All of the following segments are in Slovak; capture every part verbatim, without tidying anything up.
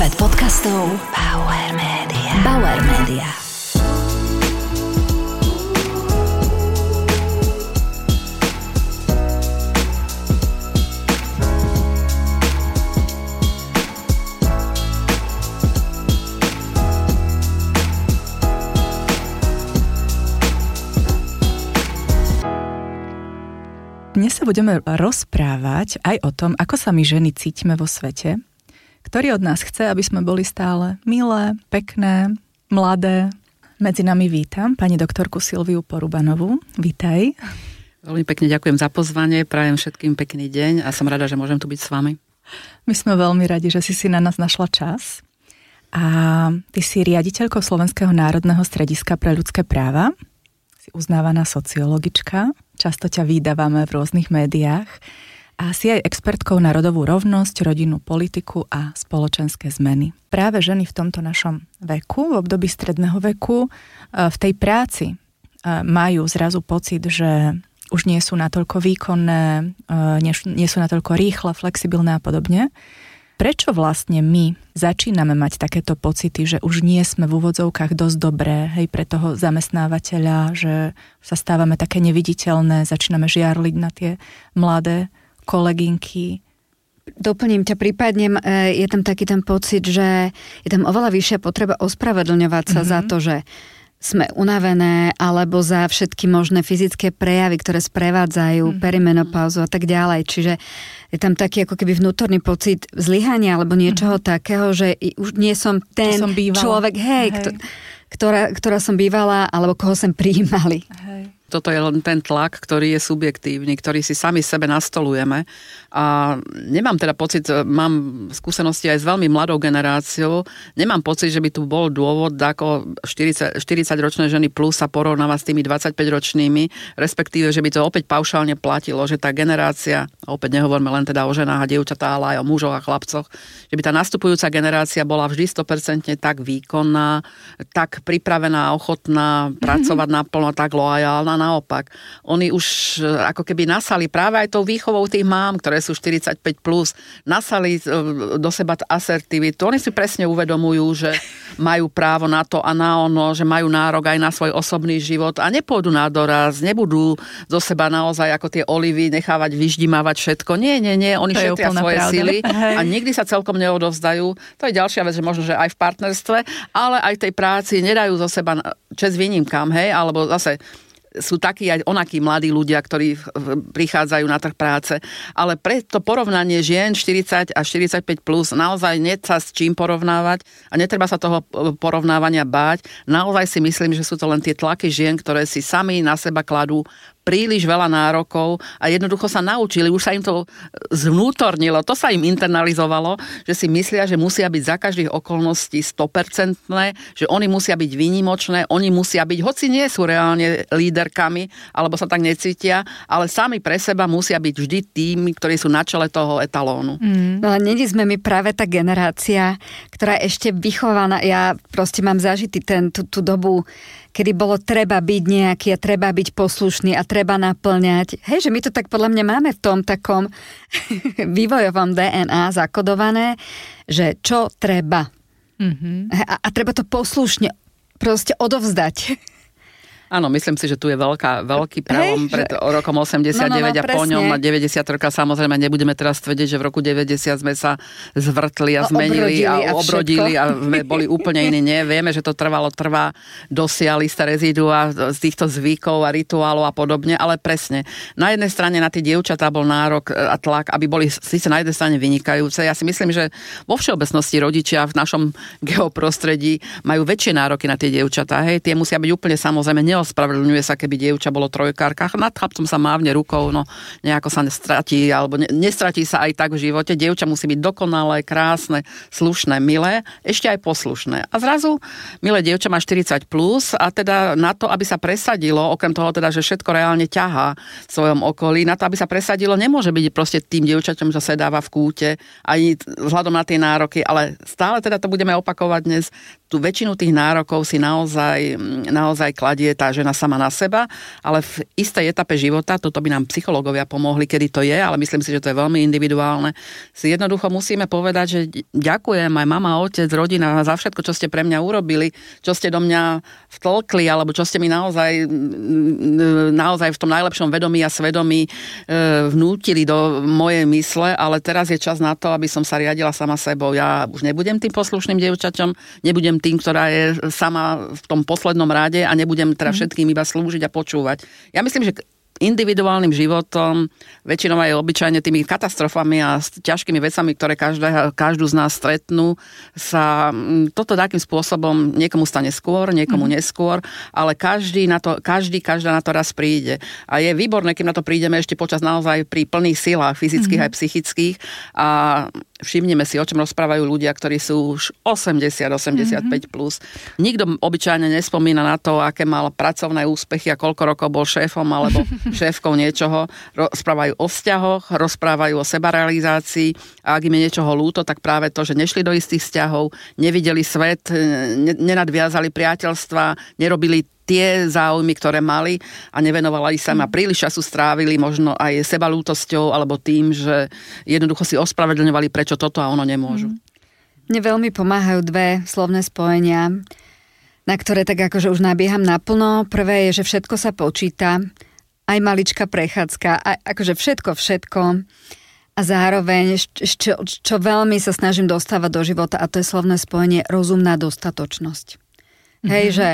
Svet podcastov Bauer Media. Bauer Media. Dnes sa budeme rozprávať aj o tom, ako sa my ženy cítime vo svete, ktorý od nás chce, aby sme boli stále milé, pekné, mladé. Medzi nami vítam pani doktorku Silviu Porubanovú. Vítaj. Veľmi pekne ďakujem za pozvanie, prajem všetkým pekný deň a som rada, že môžem tu byť s vami. My sme veľmi radi, že si si na nás našla čas. A ty si riaditeľkou Slovenského národného strediska pre ľudské práva, si uznávaná sociologička, často ťa vydávame v rôznych médiách a si aj expertkou na rodovú rovnosť, rodinnú politiku a spoločenské zmeny. Práve ženy v tomto našom veku, v období stredného veku, v tej práci majú zrazu pocit, že už nie sú natoľko výkonné, nie sú natoľko rýchle, flexibilné a podobne. Prečo vlastne my začíname mať takéto pocity, že už nie sme v úvodzovkách dosť dobré, hej, pre toho zamestnávateľa, že sa stávame také neviditeľné, začíname žiarliť na tie mladé kolegynky? Doplním ťa, prípadne je tam taký ten pocit, že je tam oveľa vyššia potreba ospravedlňovať sa mm-hmm. za to, že sme unavené, alebo za všetky možné fyzické prejavy, ktoré sprevádzajú mm-hmm. perimenopauzu a tak ďalej. Čiže je tam taký ako keby vnútorný pocit zlyhania alebo niečoho mm-hmm. takého, že už nie som ten som človek, hej, hej. Kto, ktorá, ktorá som bývala, alebo koho sem prijímali. Hej. Toto je len ten tlak, ktorý je subjektívny, ktorý si sami sebe nastolujeme. A nemám teda pocit, mám skúsenosti aj s veľmi mladou generáciou, nemám pocit, že by tu bol dôvod, ako štyridsať, štyridsaťročné ženy plus sa porovnáva s tými dvadsaťpäťročnými, respektíve, že by to opäť paušálne platilo, že tá generácia, opäť nehovoríme len teda o ženách a dievčatá, ale aj o mužoch a chlapcoch, že by tá nastupujúca generácia bola vždy sto percent tak výkonná, tak pripravená, ochotná pracovať mm-hmm. naplno, tak loajálna. Naopak, oni už ako keby nasali práve aj tou výchovou tých mám, ktoré sú štyridsaťpäť plus, nasali do seba asertivitu. Oni si presne uvedomujú, že majú právo na to a na ono, že majú nárok aj na svoj osobný život a nepôjdu na doraz, nebudú zo seba naozaj ako tie olivy nechávať vyždimávať všetko. Nie, nie, nie, oni šetria svoje pravda. Sily Hej. a nikdy sa celkom neodovzdajú. To je ďalšia vec, že možno, že aj v partnerstve, ale aj v tej práci nedajú zo seba česť výnimkám, hej, alebo zase sú takí aj onakí mladí ľudia, ktorí prichádzajú na trh práce. Ale pre to porovnanie žien štyridsať a štyridsaťpäť plus naozaj nie sa s čím porovnávať a netreba sa toho porovnávania báť. Naozaj si myslím, že sú to len tie tlaky žien, ktoré si sami na seba kladú príliš veľa nárokov a jednoducho sa naučili, už sa im to zvnútornilo, to sa im internalizovalo, že si myslia, že musia byť za každých okolností sto percent, že oni musia byť výnimočné, oni musia byť, hoci nie sú reálne líderkami, alebo sa tak necítia, ale sami pre seba musia byť vždy tými, ktorí sú na čele toho etalónu. Mm. No ale není sme my práve tá generácia, ktorá je ešte vychovaná, ja proste mám zažitý ten, tú, tú dobu, kedy bolo treba byť nejaký a treba byť poslušný a treba naplňať. Hej, že my to tak podľa mňa máme v tom takom vývojovom dé en á zakodované, že čo treba. Mm-hmm. A, a treba to poslušne proste odovzdať. Áno, myslím si, že tu je veľká, veľký prelom pred rokom osemdesiatdeväť no, no, no, a po ňom a deväťdesiatroka. Samozrejme, nebudeme teraz tvrdiť, že v roku deväťdesiat sme sa zvrtli a zmenili a, a obrodili a sme boli úplne iní. Nie, vieme, že to trvalo, trvá dosiaľ isté rezidua z týchto zvykov a rituálov a podobne, ale presne. Na jednej strane na tie dievčatá bol nárok a tlak, aby boli síce na jednej strane vynikajúce. Ja si myslím, že vo všeobecnosti rodičia v našom geoprostredí majú väčšie nároky na tie dievčatá. Hej, tie musia byť úplne samozrejme ospravedlňuje sa, keby dievča bolo trojkárka. Nad chlapcom sa mávne rukou, no nejako sa nestratí, alebo ne, nestratí sa aj tak v živote. Dievča musí byť dokonalé, krásne, slušné, milé, ešte aj poslušné. A zrazu milé dievča má štyridsať plus a teda na to, aby sa presadilo, okrem toho teda, že všetko reálne ťahá v svojom okolí, na to, aby sa presadilo, nemôže byť proste tým dievčaťom, že sedáva v kúte, aj vzhľadom na tie nároky, ale stále teda to budeme opakovať dnes, tú väčšinu tých nárokov si naozaj, naozaj kladie tá tá žena sama na seba, ale v istej etape života, toto by nám psychológovia pomohli, kedy to je, ale myslím si, že to je veľmi individuálne, si jednoducho musíme povedať, že ďakujem aj mama, otec, rodina za všetko, čo ste pre mňa urobili, čo ste do mňa vtlkli, alebo čo ste mi naozaj, naozaj v tom najlepšom vedomí a svedomí vnútili do mojej mysle, ale teraz je čas na to, aby som sa riadila sama sebou. Ja už nebudem tým poslušným dievčaťom, nebudem tým, ktorá je sama v tom poslednom rade a nebudem teda všetkým iba slúžiť a počúvať. Ja myslím, že individuálnym životom, väčšinou aj obyčajne tými katastrofami a ťažkými vecami, ktoré každá, každú z nás stretnú, sa toto takým spôsobom niekomu stane skôr, niekomu mm. neskôr, ale každý, na to, každý, každá na to raz príde. A je výborné, keď na to prídeme ešte počas naozaj pri plných silách, fyzických mm. aj psychických. A všimneme si, o čom rozprávajú ľudia, ktorí sú už osemdesiat osemdesiatpäť mm-hmm. plus. Nikto obyčajne nespomína na to, aké mal pracovné úspechy a koľko rokov bol šéfom alebo šéfkou niečoho. Rozprávajú o vzťahoch, rozprávajú o sebarealizácii a ak im je niečoho ľúto, tak práve to, že nešli do istých vzťahov, nevideli svet, nenadviazali priateľstva, nerobili tie záujmy, ktoré mali a nevenovali sa ma príliš času strávili možno aj sebalútosťou alebo tým, že jednoducho si ospravedlňovali, prečo toto a ono nemôžu. Mne veľmi pomáhajú dve slovné spojenia, na ktoré tak akože už nabieham naplno. Prvé je, že všetko sa počíta, aj maličká prechádzka, aj akože všetko, všetko. A zároveň, čo, čo veľmi sa snažím dostávať do života, a to je slovné spojenie rozumná dostatočnosť. Mm-hmm. Hej, že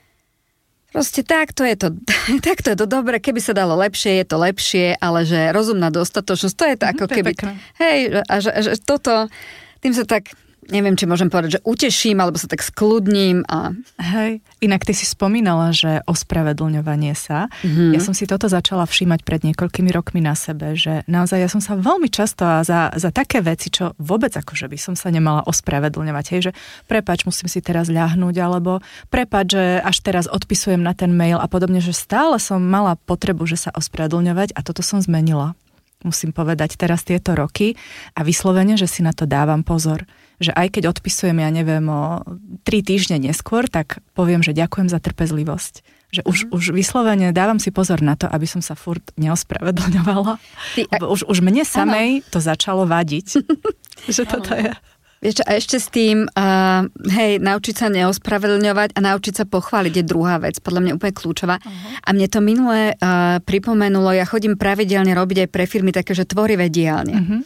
proste takto je to, takto je to dobre, keby sa dalo lepšie, je to lepšie, ale že rozumná dostatočnosť, to je to ako keby, hej, a že, že toto, tým sa tak, neviem, či môžem povedať, že uteším, alebo sa tak skľudním. A... Hej, inak ty si spomínala, že ospravedlňovanie sa. Mm-hmm. Ja som si toto začala všímať pred niekoľkými rokmi na sebe, že naozaj ja som sa veľmi často a za, za také veci, čo vôbec akože by som sa nemala ospravedlňovať. Hej, že prepáč, musím si teraz ľahnúť, alebo prepáč, že až teraz odpisujem na ten mail a podobne, že stále som mala potrebu, že sa ospravedlňovať a toto som zmenila. Musím povedať teraz tieto roky a vyslovene, že si na to dávam pozor. Že aj keď odpisujem, ja neviem, o tri týždne neskôr, tak poviem, že ďakujem za trpezlivosť. Že už, mm. už vyslovene dávam si pozor na to, aby som sa furt neospravedlňovala. Ty, a... už, už mne samej ano. To začalo vadiť. Že toto je... Vieš čo, a ešte s tým, uh, hej, naučiť sa neospravedlňovať a naučiť sa pochváliť je druhá vec, podľa mňa úplne kľúčová. Uh-huh. A mne to minulé uh, pripomenulo, ja chodím pravidelne robiť aj pre firmy také, že tvorivé dielne. Uh-huh.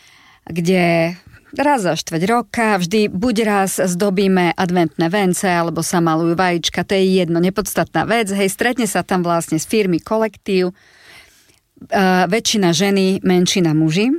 Kde raz za štveť roka, vždy buď raz zdobíme adventné vence, alebo sa malujú vajíčka, to je jedno, nepodstatná vec, hej, stretne sa tam vlastne z firmy kolektív, uh, väčšina ženy, menšina muži.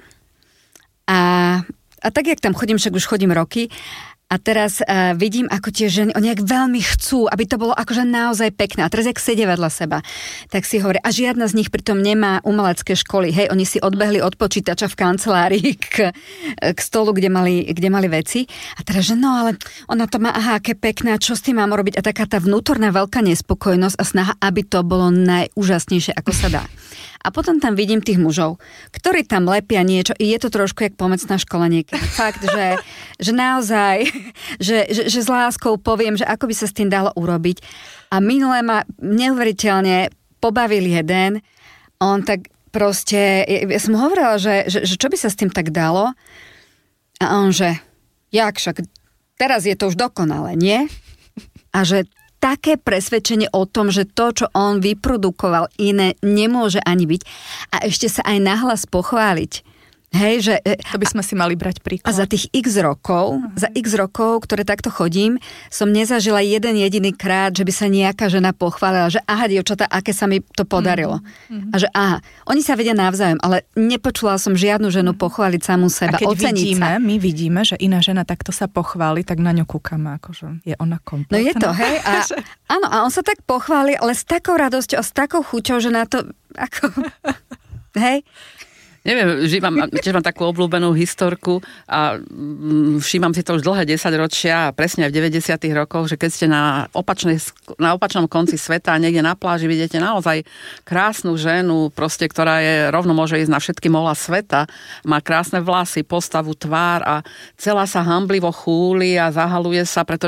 A A tak, jak tam chodím, však už chodím roky a teraz uh, vidím, ako tie ženy, oni jak veľmi chcú, aby to bolo akože naozaj pekné. A teraz, jak sedia vedľa seba, tak si hovoria, a žiadna z nich pritom nemá umelecké školy. Hej, oni si odbehli od počítača v kancelárii k, k stolu, kde mali, kde mali veci. A teraz, že no, ale ona to má, aha, aké pekné, čo s tým mám robiť? A taká tá vnútorná veľká nespokojnosť a snaha, aby to bolo najúžasnejšie, ako sa dá. A potom tam vidím tých mužov, ktorí tam lepia niečo, i je to trošku jak pomecná škola niekedy. Fakt, že, že naozaj, že, že, že s láskou poviem, že ako by sa s tým dalo urobiť. A minulé ma neuveriteľne pobavil jeden, on tak proste, ja som hovorila, že, že, že čo by sa s tým tak dalo, a on, že jak však, teraz je to už dokonale, nie? A že také presvedčenie o tom, že to, čo on vyprodukoval, iné nemôže ani byť. A ešte sa aj nahlas pochváliť. Hej, že... To by sme si mali brať príklad. A za tých x rokov, uh-huh. za x rokov, ktoré takto chodím, som nezažila jeden jediný krát, že by sa nejaká žena pochválila, že aha, dievčatá, aké sa mi to podarilo. Uh-huh. A že aha, oni sa vedia navzájom, ale nepočula som žiadnu ženu pochváliť samú seba, oceniť sa. A keď vidíme, sa. my vidíme, že iná žena takto sa pochváli, tak na ňu kúkame, akože je ona kompletná. No je to, hej. A, áno, a on sa tak pochváli, ale s takou radosťou a s takou chuťou, že na to, ako... Hej. Neviem, žívam, tiež mám takú obľúbenú historku a všímam si to už dlhé desaťročia a presne aj v deväťdesiatych rokoch, že keď ste na, opačnej, na opačnom konci sveta a niekde na pláži vidíte naozaj krásnu ženu, proste, ktorá je, rovno môže ísť na všetky mola sveta, má krásne vlasy, postavu, tvár a celá sa hanblivo chúli a zahaluje sa, pretože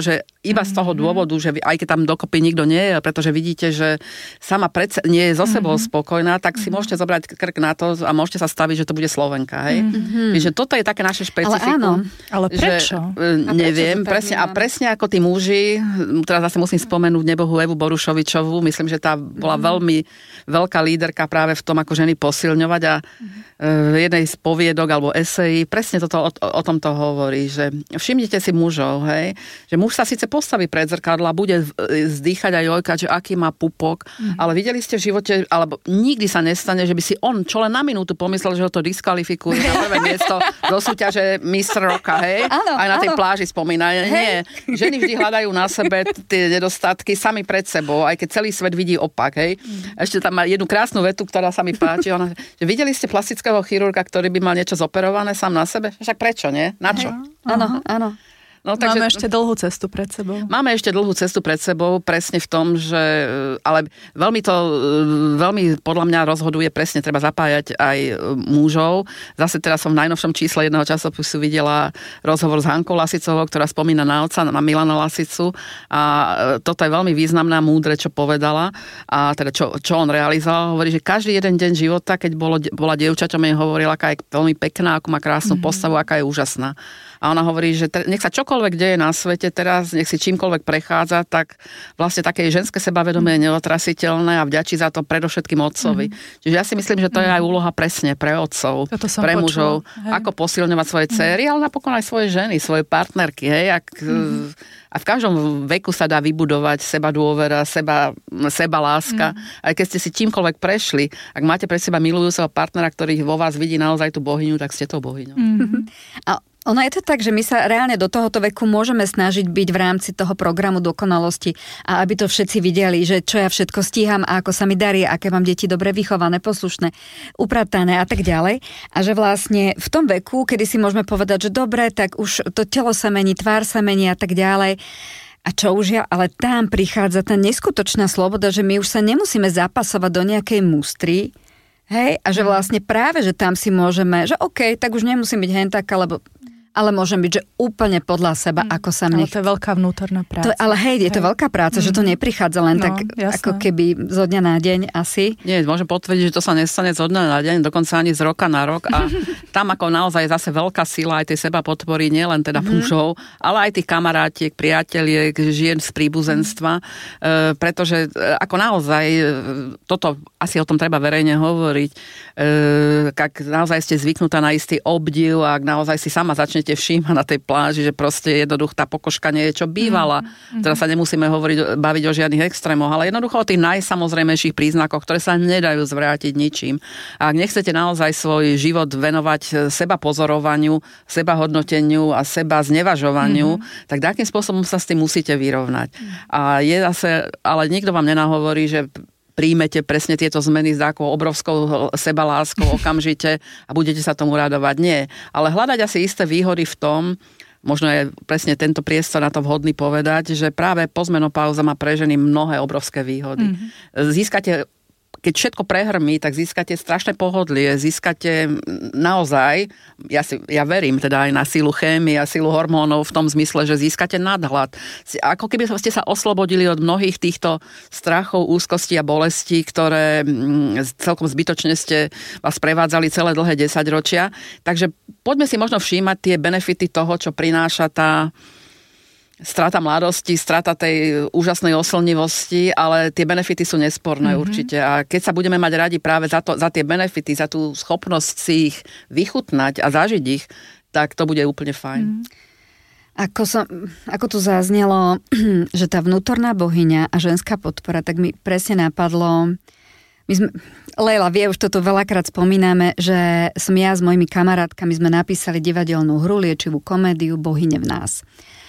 iba z toho dôvodu, že aj keď tam dokopy nikto nie je, pretože vidíte, že sama predsa nie je so sebou mm-hmm. spokojná, tak si môžete zobrať krk na to a môžete sa staviť, že to bude Slovenka. Hej? Mm-hmm. Takže toto je také naše špecifikum. Ale áno. Ale prečo? Že, neviem. Prečo presne, a presne ako tí muži, teraz zase musím spomenúť nebohu Evu Borušovičovú, myslím, že tá bola mm-hmm. veľmi veľká líderka práve v tom, ako ženy posilňovať a mm-hmm. v jednej z poviedok alebo esejí presne toto o, o tomto hovorí, že všimnite si mužov, hej, že muž sa síce postaví pred zrkadlo a bude zdýchať a jojkať, že aký má pupok, mm-hmm. ale videli ste v živote, alebo nikdy sa nestane, že by si on čo len na minútu pomyslel, že ho to diskvalifikuje na prvé miesto do súťaže mister Roka, hej? Áno, aj na tej áno. pláži spomína. Hej. Nie, ženy vždy hľadajú na sebe tie nedostatky sami pred sebou, aj keď celý svet vidí opak, hej? Mm-hmm. Ešte tam má jednu krásnu vetu, ktorá sa mi páči, ona, že videli ste plastického chirurga, ktorý by mal niečo zoperované sám na sebe? Však prečo, nie? Na čo? Áno, áno. No, takže, máme ešte dlhú cestu pred sebou. Máme ešte dlhú cestu pred sebou, presne v tom, že ale veľmi to, veľmi podľa mňa rozhoduje, presne treba zapájať aj mužov. Zase teraz som v najnovšom čísle jedného časopisu videla rozhovor s Hankou Lasicovou, ktorá spomína na otca, na Milana Lasicu a toto je veľmi významná, múdre, čo povedala a teda čo, čo on realizoval. Hovorí, že každý jeden deň života, keď bolo, bola dievčaťom, jej hovorila, aká je veľmi pekná, akú má krásnu mm-hmm. postavu, aká je úžasná. A ona hovorí, že te, nech sa čokoľvek deje na svete teraz, nech si čímkoľvek prechádza, tak vlastne také ženské sebavedomie je neotrasiteľné a vďačí za to predovšetkým otcovi. Mm-hmm. Čiže ja si myslím, že to je aj úloha presne pre otcov, pre mužov, počula, ako posilňovať svoje céry, mm-hmm. ale napokon aj svoje ženy, svoje partnerky. Hej, ak, mm-hmm. A v každom veku sa dá vybudovať seba dôvera, seba, seba láska. Mm-hmm. Aj keď ste si čímkoľvek prešli, ak máte pre seba milujúceho partnera, ktorý vo vás vidí naozaj tú bohyňu, tak ste tou bohyňou. Mm-hmm. A ono je to tak, že my sa reálne do tohoto veku môžeme snažiť byť v rámci toho programu dokonalosti a aby to všetci videli, že čo ja všetko stíham a ako sa mi darí, aké mám deti dobre vychované, poslušné, upratané a tak ďalej. A že vlastne v tom veku, kedy si môžeme povedať, že dobre, tak už to telo sa mení, tvár sa mení a tak ďalej. A čo už ja, ale tam prichádza tá neskutočná sloboda, že my už sa nemusíme zapasovať do nejakej mústry, hej, a že vlastne práve, že tam si môžeme, že okej, okay, tak už nemusím byť hentaká, lebo ale môžem byť, že úplne podľa seba, mm, ako sa mne... Ale to je veľká vnútorná práca. To, ale hej, je to hej. veľká práca, mm. že to neprichádza len no, tak, jasné. Ako keby zo dňa na deň asi. Nie, môžem potvrdiť, že to sa nestane zo dňa na deň, dokonca ani z roka na rok a tam ako naozaj je zase veľká sila aj tej seba podpory, nielen teda mm-hmm. mužov, ale aj tých kamarátiek, priateliek, žien z príbuzenstva, mm. e, pretože e, ako naozaj e, toto, asi o tom treba verejne hovoriť, e, ak naozaj ste zvyknutá na istý obdiv a ak naozaj si sama začne všíma na tej pláži, že proste jednoducho tá pokožka nie je čo bývala. Mm-hmm. Teraz sa nemusíme hovoriť, baviť o žiadnych extrémoch, ale jednoducho o tých najsamozrejmejších príznakoch, ktoré sa nedajú zvrátiť ničím. A ak nechcete naozaj svoj život venovať seba pozorovaniu, seba hodnoteniu a seba znevažovaniu, mm-hmm. tak takým spôsobom sa s tým musíte vyrovnať. Mm-hmm. A je zase, ale nikto vám nenahovorí, že príjmete presne tieto zmeny s takou obrovskou sebaláskou okamžite a budete sa tomu radovať. Nie. Ale hľadať asi isté výhody v tom, možno je presne tento priestor na to vhodný povedať, že práve postmenopauza má pre ženy mnohé obrovské výhody. Mm-hmm. Získate, keď všetko prehrmí, tak získate strašné pohodlie, získate naozaj, ja, si, ja verím teda aj na silu chémie a silu hormónov v tom zmysle, že získate nadhľad. Ako keby ste sa oslobodili od mnohých týchto strachov, úzkostí a bolestí, ktoré celkom zbytočne ste vás prevádzali celé dlhé desaťročia. Takže poďme si možno všímať tie benefity toho, čo prináša tá strata mladosti, strata tej úžasnej oslnivosti, ale tie benefity sú nesporné mm-hmm. určite. A keď sa budeme mať radi práve za, to, za tie benefity, za tú schopnosť si ich vychutnať a zažiť ich, tak to bude úplne fajn. Mm. Ako, som, ako tu zaznelo, že tá vnútorná bohyňa a ženská podpora, tak mi presne napadlo... My sme, Leila vie, už toto veľakrát spomíname, že som ja s mojimi kamarátkami sme napísali divadelnú hru, liečivú komédiu Bohyne v nás.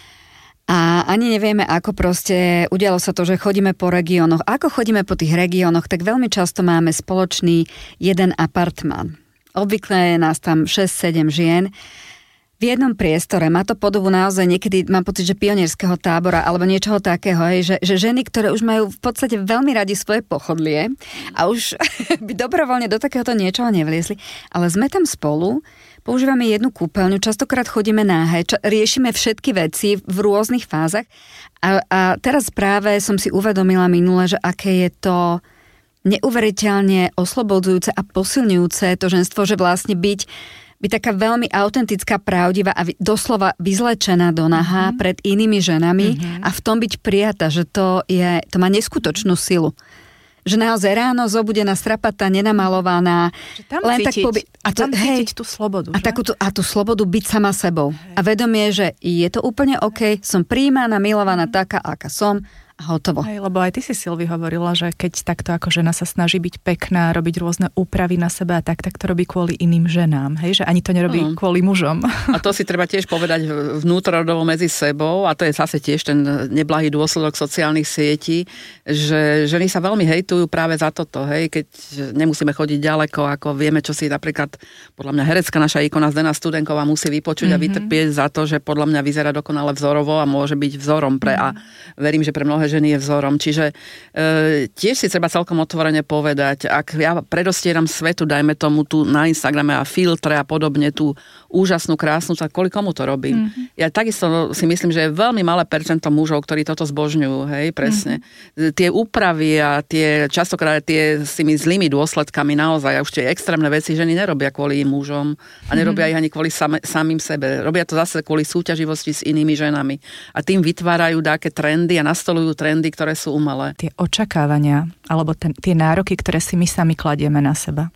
A ani nevieme, ako proste udialo sa to, že chodíme po regiónoch. Ako chodíme po tých regiónoch, tak veľmi často máme spoločný jeden apartmán. Obvykle je nás tam šesť sedem žien v jednom priestore. Má to podobu naozaj niekedy, mám pocit, že pionierského tábora alebo niečoho takého, hej, že, že ženy, ktoré už majú v podstate veľmi radi svoje pochodlie a už by dobrovoľne do takéhoto niečoho nevliezli, ale sme tam spolu, používame jednu kúpeľňu, častokrát chodíme náhe, ča- riešime všetky veci v rôznych fázach a, a teraz práve som si uvedomila minule, že aké je to neuveriteľne oslobodzujúce a posilňujúce to ženstvo, že vlastne byť byť taká veľmi autentická, pravdivá a doslova vyzlečená do naha mm-hmm. pred inými ženami mm-hmm. a v tom byť prijatá, že to, je, to má neskutočnú silu. Že naozaj ráno zobudená, strapatá, nenamalovaná. Len cítiť, tak poby- a to, tam hej, cítiť tú slobodu. A, takú, a tú slobodu byť sama sebou. Hej. A vedomie, že je to úplne OK, som prijímaná, milovaná taká, aká som. A hotovo. Hej, lebo aj ty si, Silvi, hovorila, že keď takto ako žena sa snaží byť pekná, robiť rôzne úpravy na sebe a tak, tak to robí kvôli iným ženám. Hej, že ani to nerobí mm. kvôli mužom. A to si treba tiež povedať vnútrorodovo medzi sebou a to je zase tiež ten neblahý dôsledok sociálnych sietí, že ženy sa veľmi hejtujú práve za toto. Hej, keď nemusíme chodiť ďaleko, ako vieme, čo si napríklad podľa mňa herecká naša ikona Zdena Studenková musí vypočuť mm-hmm. a vytrpieť za to, že podľa mňa vyzerá dokonale vzorovo a môže byť vzorom pre mm-hmm. a verím, že pre mnohé ženy je vzorom. Čiže e, tiež si treba celkom otvorene povedať, ak ja predostieram svetu, dajme tomu tu na Instagrame a filtre a podobne tú úžasnú, krásnu, tak kvôli komu to robím? Mm-hmm. Ja takisto si myslím, že je veľmi malé percento mužov, ktorí toto zbožňujú, hej, presne. Mm-hmm. Tie úpravy a tie, častokrát tie s tými zlými dôsledkami naozaj, a už tie extrémne veci ženy nerobia kvôli mužom a nerobia mm-hmm. ich ani kvôli same, samým sebe. Robia to zase kvôli súťaživosti s inými ženami. A tým vytvárajú také trendy a nastolujú trendy, ktoré sú umelé. Tie očakávania, alebo ten, tie nároky, ktoré si my sami kladieme na seba.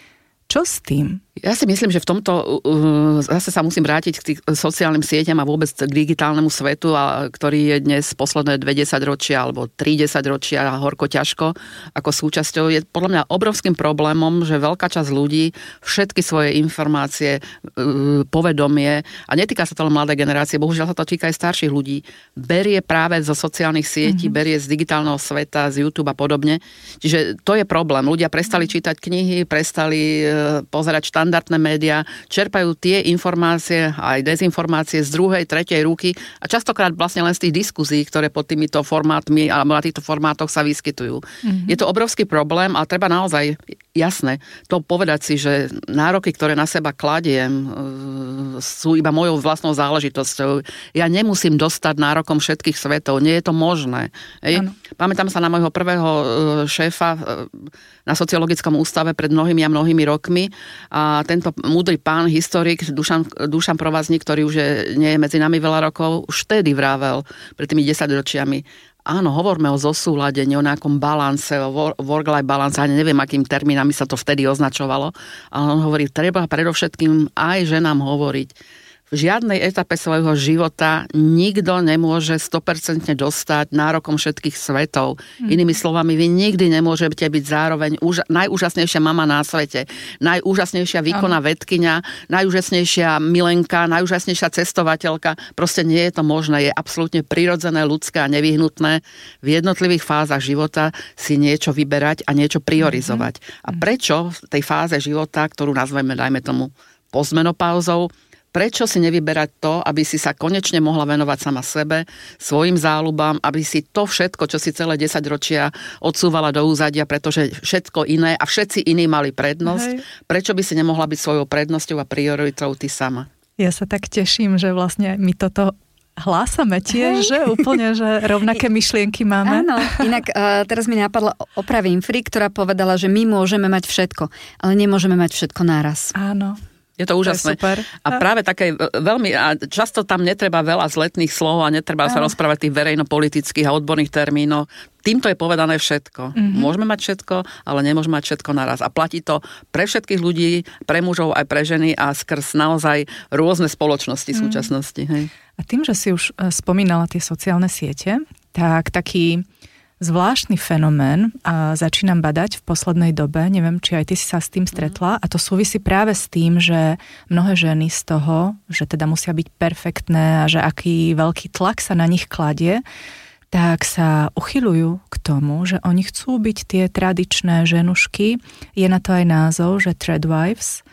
Čo s tým? Ja si myslím, že v tomto uh, zase sa musím vrátiť k tým sociálnym sieťam a vôbec k digitálnemu svetu, a, ktorý je dnes posledné dve desaťročia alebo tri desaťročia horko ťažko ako súčasťou. Je podľa mňa obrovským problémom, že veľká časť ľudí všetky svoje informácie, uh, povedomie, a netýka sa to len mladé generácie, bohužiaľ sa to týka aj starších ľudí, berie práve zo sociálnych sietí, mm-hmm. berie z digitálneho sveta, z YouTube a podobne. Čiže to je problém. Ľudia prestali čítať knihy, prestali uh, pozerať štandardné štandardné médiá, čerpajú tie informácie aj dezinformácie z druhej, tretej ruky a častokrát vlastne len z tých diskuzí, ktoré pod týmito formátmi alebo na týchto formátoch sa vyskytujú. Mm-hmm. Je to obrovský problém, ale treba naozaj jasné to povedať si, že nároky, ktoré na seba kladiem, sú iba mojou vlastnou záležitosťou. Ja nemusím dostať nárokom všetkých svetov. Nie je to možné. Pamätám sa na môjho prvého šéfa na sociologickom ústave pred mnohými a mnohými rokmi a tento múdry pán, historik Dušan, Dušan Provazník, ktorý už je, nie je medzi nami veľa rokov, už vtedy vravel pred tými desaťročiami: áno, hovorme o zosúladení, o nejakom balanse, o work-life balance, ani neviem, akým termínami sa to vtedy označovalo, ale on hovorí, treba predovšetkým aj ženám hovoriť. V žiadnej etape svojho života nikto nemôže sto percent dostať nárokom všetkých svetov. Mm. Inými slovami, vy nikdy nemôžete byť zároveň úža- najúžasnejšia mama na svete, najúžasnejšia výkonná vedkyňa, najúžasnejšia milenka, najúžasnejšia cestovateľka. Proste nie je to možné. Je absolútne prirodzené, ľudské a nevyhnutné v jednotlivých fázach života si niečo vyberať a niečo priorizovať. Mm. A prečo v tej fáze života, ktorú nazveme, dajme tomu, postmenopauzou, prečo si nevyberať to, aby si sa konečne mohla venovať sama sebe, svojim záľubám, aby si to všetko, čo si celé desaťročia odsúvala do úzadia, pretože všetko iné a všetci iní mali prednosť. Hej. Prečo by si nemohla byť svojou prednosťou a prioritou ty sama? Ja sa tak teším, že vlastne my toto hlásame tiež, že úplne, že rovnaké myšlienky máme. Áno, inak uh, teraz mi napadla Oprah Winfrey, ktorá povedala, že my môžeme mať všetko, ale nemôžeme mať všetko naraz. Áno. Je to úžasné. To je a práve také veľmi, a často tam netreba veľa zletných slov a netreba sa rozprávať tých verejnopolitických a odborných termínov. Týmto je povedané všetko. Mm-hmm. Môžeme mať všetko, ale nemôžeme mať všetko naraz. A platí to pre všetkých ľudí, pre mužov aj pre ženy a skrz naozaj rôzne spoločnosti v súčasnosti. Hej. A tým, že si už spomínala tie sociálne siete, tak taký zvláštny fenomén a začínam badať v poslednej dobe, neviem, či aj ty si sa s tým stretla, a to súvisí práve s tým, že mnohé ženy z toho, že teda musia byť perfektné a že aký veľký tlak sa na nich kladie, tak sa uchyľujú k tomu, že oni chcú byť tie tradičné ženušky. Je na to aj názov, že threadwives.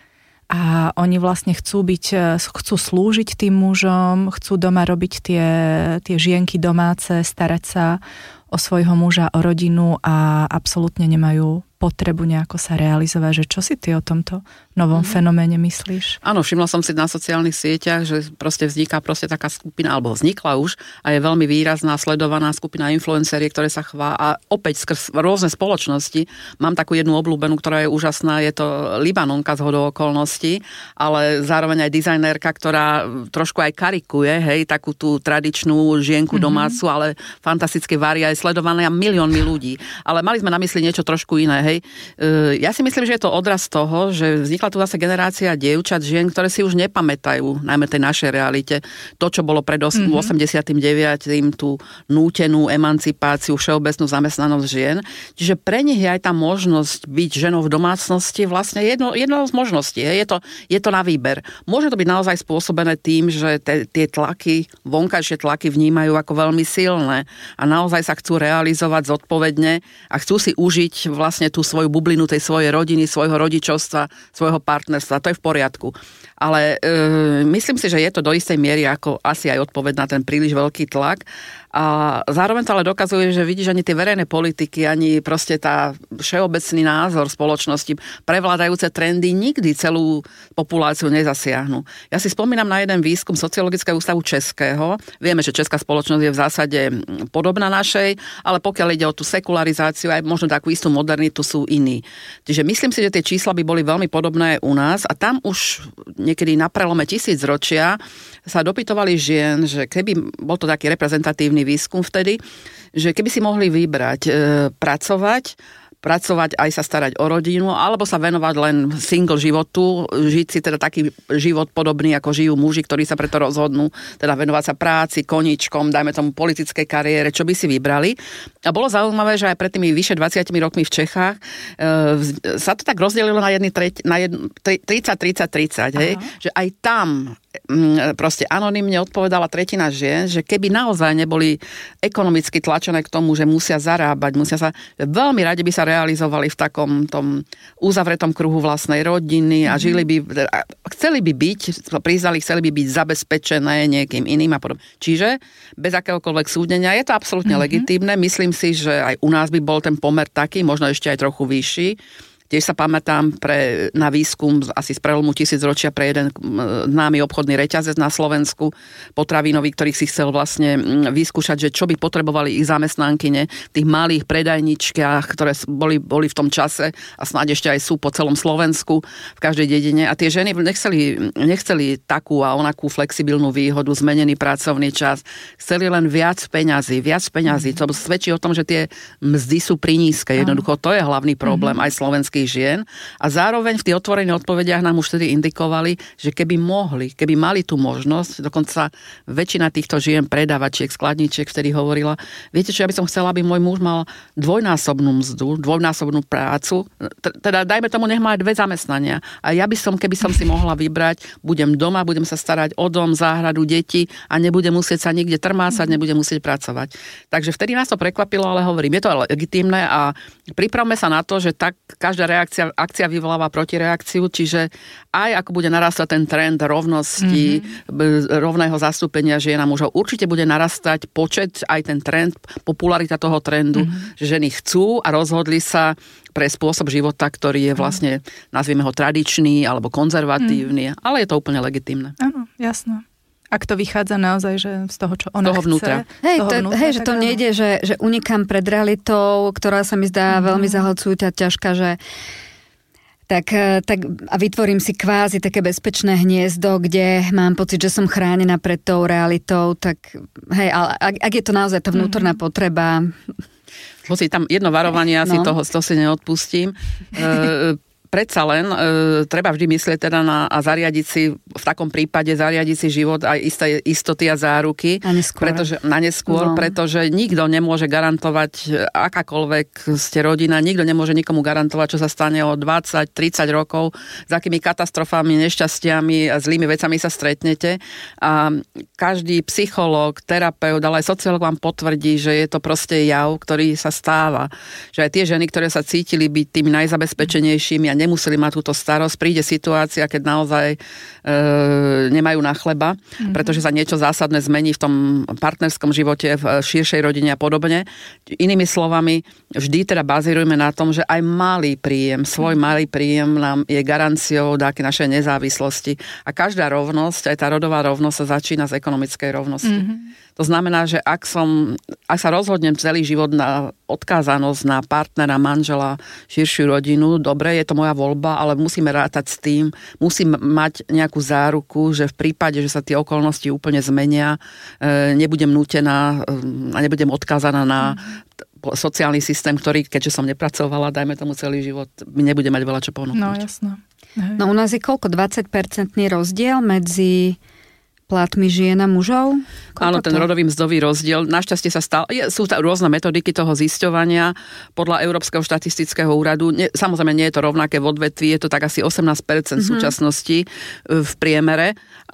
A oni vlastne chcú byť, chcú slúžiť tým mužom, chcú doma robiť tie, tie žienky domáce, starať sa o svojho muža, o rodinu a absolútne nemajú potrebu nejako sa realizovať, že čo si ty o tomto novom mm. fenoméne myslíš? Áno, všimla som si na sociálnych sieťach, že proste vzniká proste taká skupina, alebo vznikla už a je veľmi výrazná, sledovaná skupina influenceriek, ktoré sa chvá a opäť skrz rôzne spoločnosti. Mám takú jednu obľúbenú, ktorá je úžasná, je to Libanonka z hodou okolností, ale zároveň aj dizajnérka, ktorá trošku aj karikuje, hej, takú tú tradičnú žienku mm-hmm. domácu, ale fantasticky varia, je sledovaná miliónmi ľudí. Ale mali sme na mysli niečo trošku iné, hej. Ja si myslím, že je to odraz toho, že vznikla tu zase generácia dievčat, žien, ktoré si už nepamätajú, najmä tej našej realite, to, čo bolo pred mm-hmm. osemdesiatym deviatym tú nútenú emancipáciu, všeobecnú zamestnanosť žien. Čiže pre nich je aj tá možnosť byť ženou v domácnosti vlastne jedno, jedno z možností. Hej. Je to, je to na výber. Môže to byť naozaj spôsobené tým, že te, tie tlaky, vonkajšie tlaky vnímajú ako veľmi silné a naozaj sa chcú realizovať zodpovedne a chcú si užiť vlastne tú svoju bublinu tej svojej rodiny, svojho rodičovstva, svojho partnerstva. To je v poriadku. Ale e, myslím si, že je to do istej miery ako asi aj odpoveď na ten príliš veľký tlak. A zároveň to ale dokazuje, že vidíš, ani tie verejné politiky, ani proste tá všeobecný názor spoločnosti, prevládajúce trendy nikdy celú populáciu nezasiahnu. Ja si spomínam na jeden výskum Sociologického ústavu českého. Vieme, že česká spoločnosť je v zásade podobná našej, ale pokiaľ ide o tú sekularizáciu, aj možno takú istú modernitu, sú iní. Čiže myslím si, že tie čísla by boli veľmi podobné u nás a tam už niekedy na prelome tisícročia sa dopytovali žien, že keby bol to taký reprezentatívny výskum vtedy, že keby si mohli vybrať e, pracovať, pracovať aj sa starať o rodinu, alebo sa venovať len single životu, žiť si teda taký život podobný, ako žijú muži, ktorí sa preto rozhodnú, teda venovať sa práci, koníčkom, dajme tomu politickej kariére, čo by si vybrali. A bolo zaujímavé, že aj pred tými vyše dvadsiatimi rokmi v Čechách e, sa to tak rozdelilo na, jedny treť, na jedn, tridsať tridsať tridsať, hej? Že aj tam proste anonymne odpovedala tretina žien, že keby naozaj neboli ekonomicky tlačené k tomu, že musia zarábať, musia sa, veľmi radi by sa realizovali v takom tom uzavretom kruhu vlastnej rodiny a žili by, chceli by byť, priznali, chceli by byť zabezpečené niekým iným a podobne. Čiže bez akéhokoľvek súdenia je to absolútne mm-hmm. legitímne. Myslím si, že aj u nás by bol ten pomer taký, možno ešte aj trochu vyšší. Tiež sa pamätám pre, na výskum asi z prelomu tisícročia pre jeden známy obchodný reťazec na Slovensku, potravinový, ktorý si chcel vlastne vyskúšať, že čo by potrebovali ich zamestnankyne v tých malých predajničkách, ktoré boli, boli v tom čase a snáď ešte aj sú po celom Slovensku v každej dedine. A tie ženy nechceli, nechceli takú a onakú flexibilnú výhodu, zmenený pracovný čas. Chceli len viac peňazí, viac peňazí. To svedčí o tom, že tie mzdy sú prinízke. Jednoducho to je hlavný problém aj slovenský žien a zároveň v tých otvorených odpovediach nám už tedy indikovali, že keby mohli, keby mali tú možnosť, dokonca väčšina týchto žien predávačiek, skladníčiek vtedy hovorila, viete čo, ja by som chcela, aby môj muž mal dvojnásobnú mzdu, dvojnásobnú prácu, teda dajme tomu, nech má aj dve zamestnania a ja by som, keby som si mohla vybrať, budem doma, budem sa starať o dom, záhradu, deti a nebudem musieť sa nikde trmácať, nebudem musieť pracovať. Takže vtedy nás to prekvapilo, ale hovorím, je to legitímne a pripravme sa na to, že tak každá reakcia, akcia vyvoláva protireakciu, čiže aj ako bude narastať ten trend rovnosti, mm-hmm. rovného zastúpenia žien a mužov, určite bude narastať počet, aj ten trend, popularita toho trendu, mm-hmm. že ženy chcú a rozhodli sa pre spôsob života, ktorý je vlastne, nazvieme ho tradičný alebo konzervatívny, mm. ale je to úplne legitímne. Áno, jasno. Ak to vychádza naozaj, že z toho, čo ona toho vnútra. chce. Hej, toho to, vnútra, hej že to áno. nejde, že, že unikám pred realitou, ktorá sa mi zdá mm-hmm. veľmi zahlcujúca, ťažká, že tak, tak a vytvorím si kvázi také bezpečné hniezdo, kde mám pocit, že som chránená pred tou realitou, tak hej, ale ak, ak je to naozaj to vnútorná mm-hmm. potreba... Hoci tam jedno varovanie, asi no. toho, toho si neodpustím. E, predsa len e, treba vždy myslieť teda na, a zariadiť si, v takom prípade zariadiť si život aj isté istoty a záruky. Na neskôr. Pretože, na neskôr, no. pretože nikto nemôže garantovať akákoľvek ste rodina, nikto nemôže nikomu garantovať, čo sa stane o dvadsať tridsať rokov, s akými katastrofami, nešťastiami a zlými vecami sa stretnete. A každý psychológ, terapeut, ale aj sociológ vám potvrdí, že je to proste jav, ktorý sa stáva. Že aj tie ženy, ktoré sa cítili byť tými najzabezpečenejšími a nemuseli mať túto starosť. Príde situácia, keď naozaj e, nemajú na chleba, mm-hmm. pretože sa niečo zásadné zmení v tom partnerskom živote, v širšej rodine a podobne. Inými slovami, vždy teda bazírujeme na tom, že aj malý príjem, svoj mm-hmm. malý príjem nám je garanciou dáky našej nezávislosti. A každá rovnosť, aj tá rodová rovnosť sa začína z ekonomickej rovnosti. Mm-hmm. To znamená, že ak som, ak sa rozhodnem celý život na odkázanosť na partnera, manžela, širšiu rodinu, dobre, je to moja voľba, ale musíme rátať s tým, musím mať nejakú záruku, že v prípade, že sa tie okolnosti úplne zmenia, nebudem nútená a nebudem odkázaná na sociálny systém, ktorý, keďže som nepracovala, dajme tomu celý život, mi nebude mať veľa čo ponúknuť. No, jasno. No u nás je koľko? dvadsať percentný rozdiel medzi platmi žien a mužov? Koľko Áno, ten to? rodový mzdový rozdiel. Našťastie sa stal, je, sú tam rôzne metodiky toho zisťovania podľa Európskeho štatistického úradu. Nie, samozrejme, nie je to rovnaké v odvetví, je to tak asi osemnásť percent mm-hmm. súčasnosti v priemere.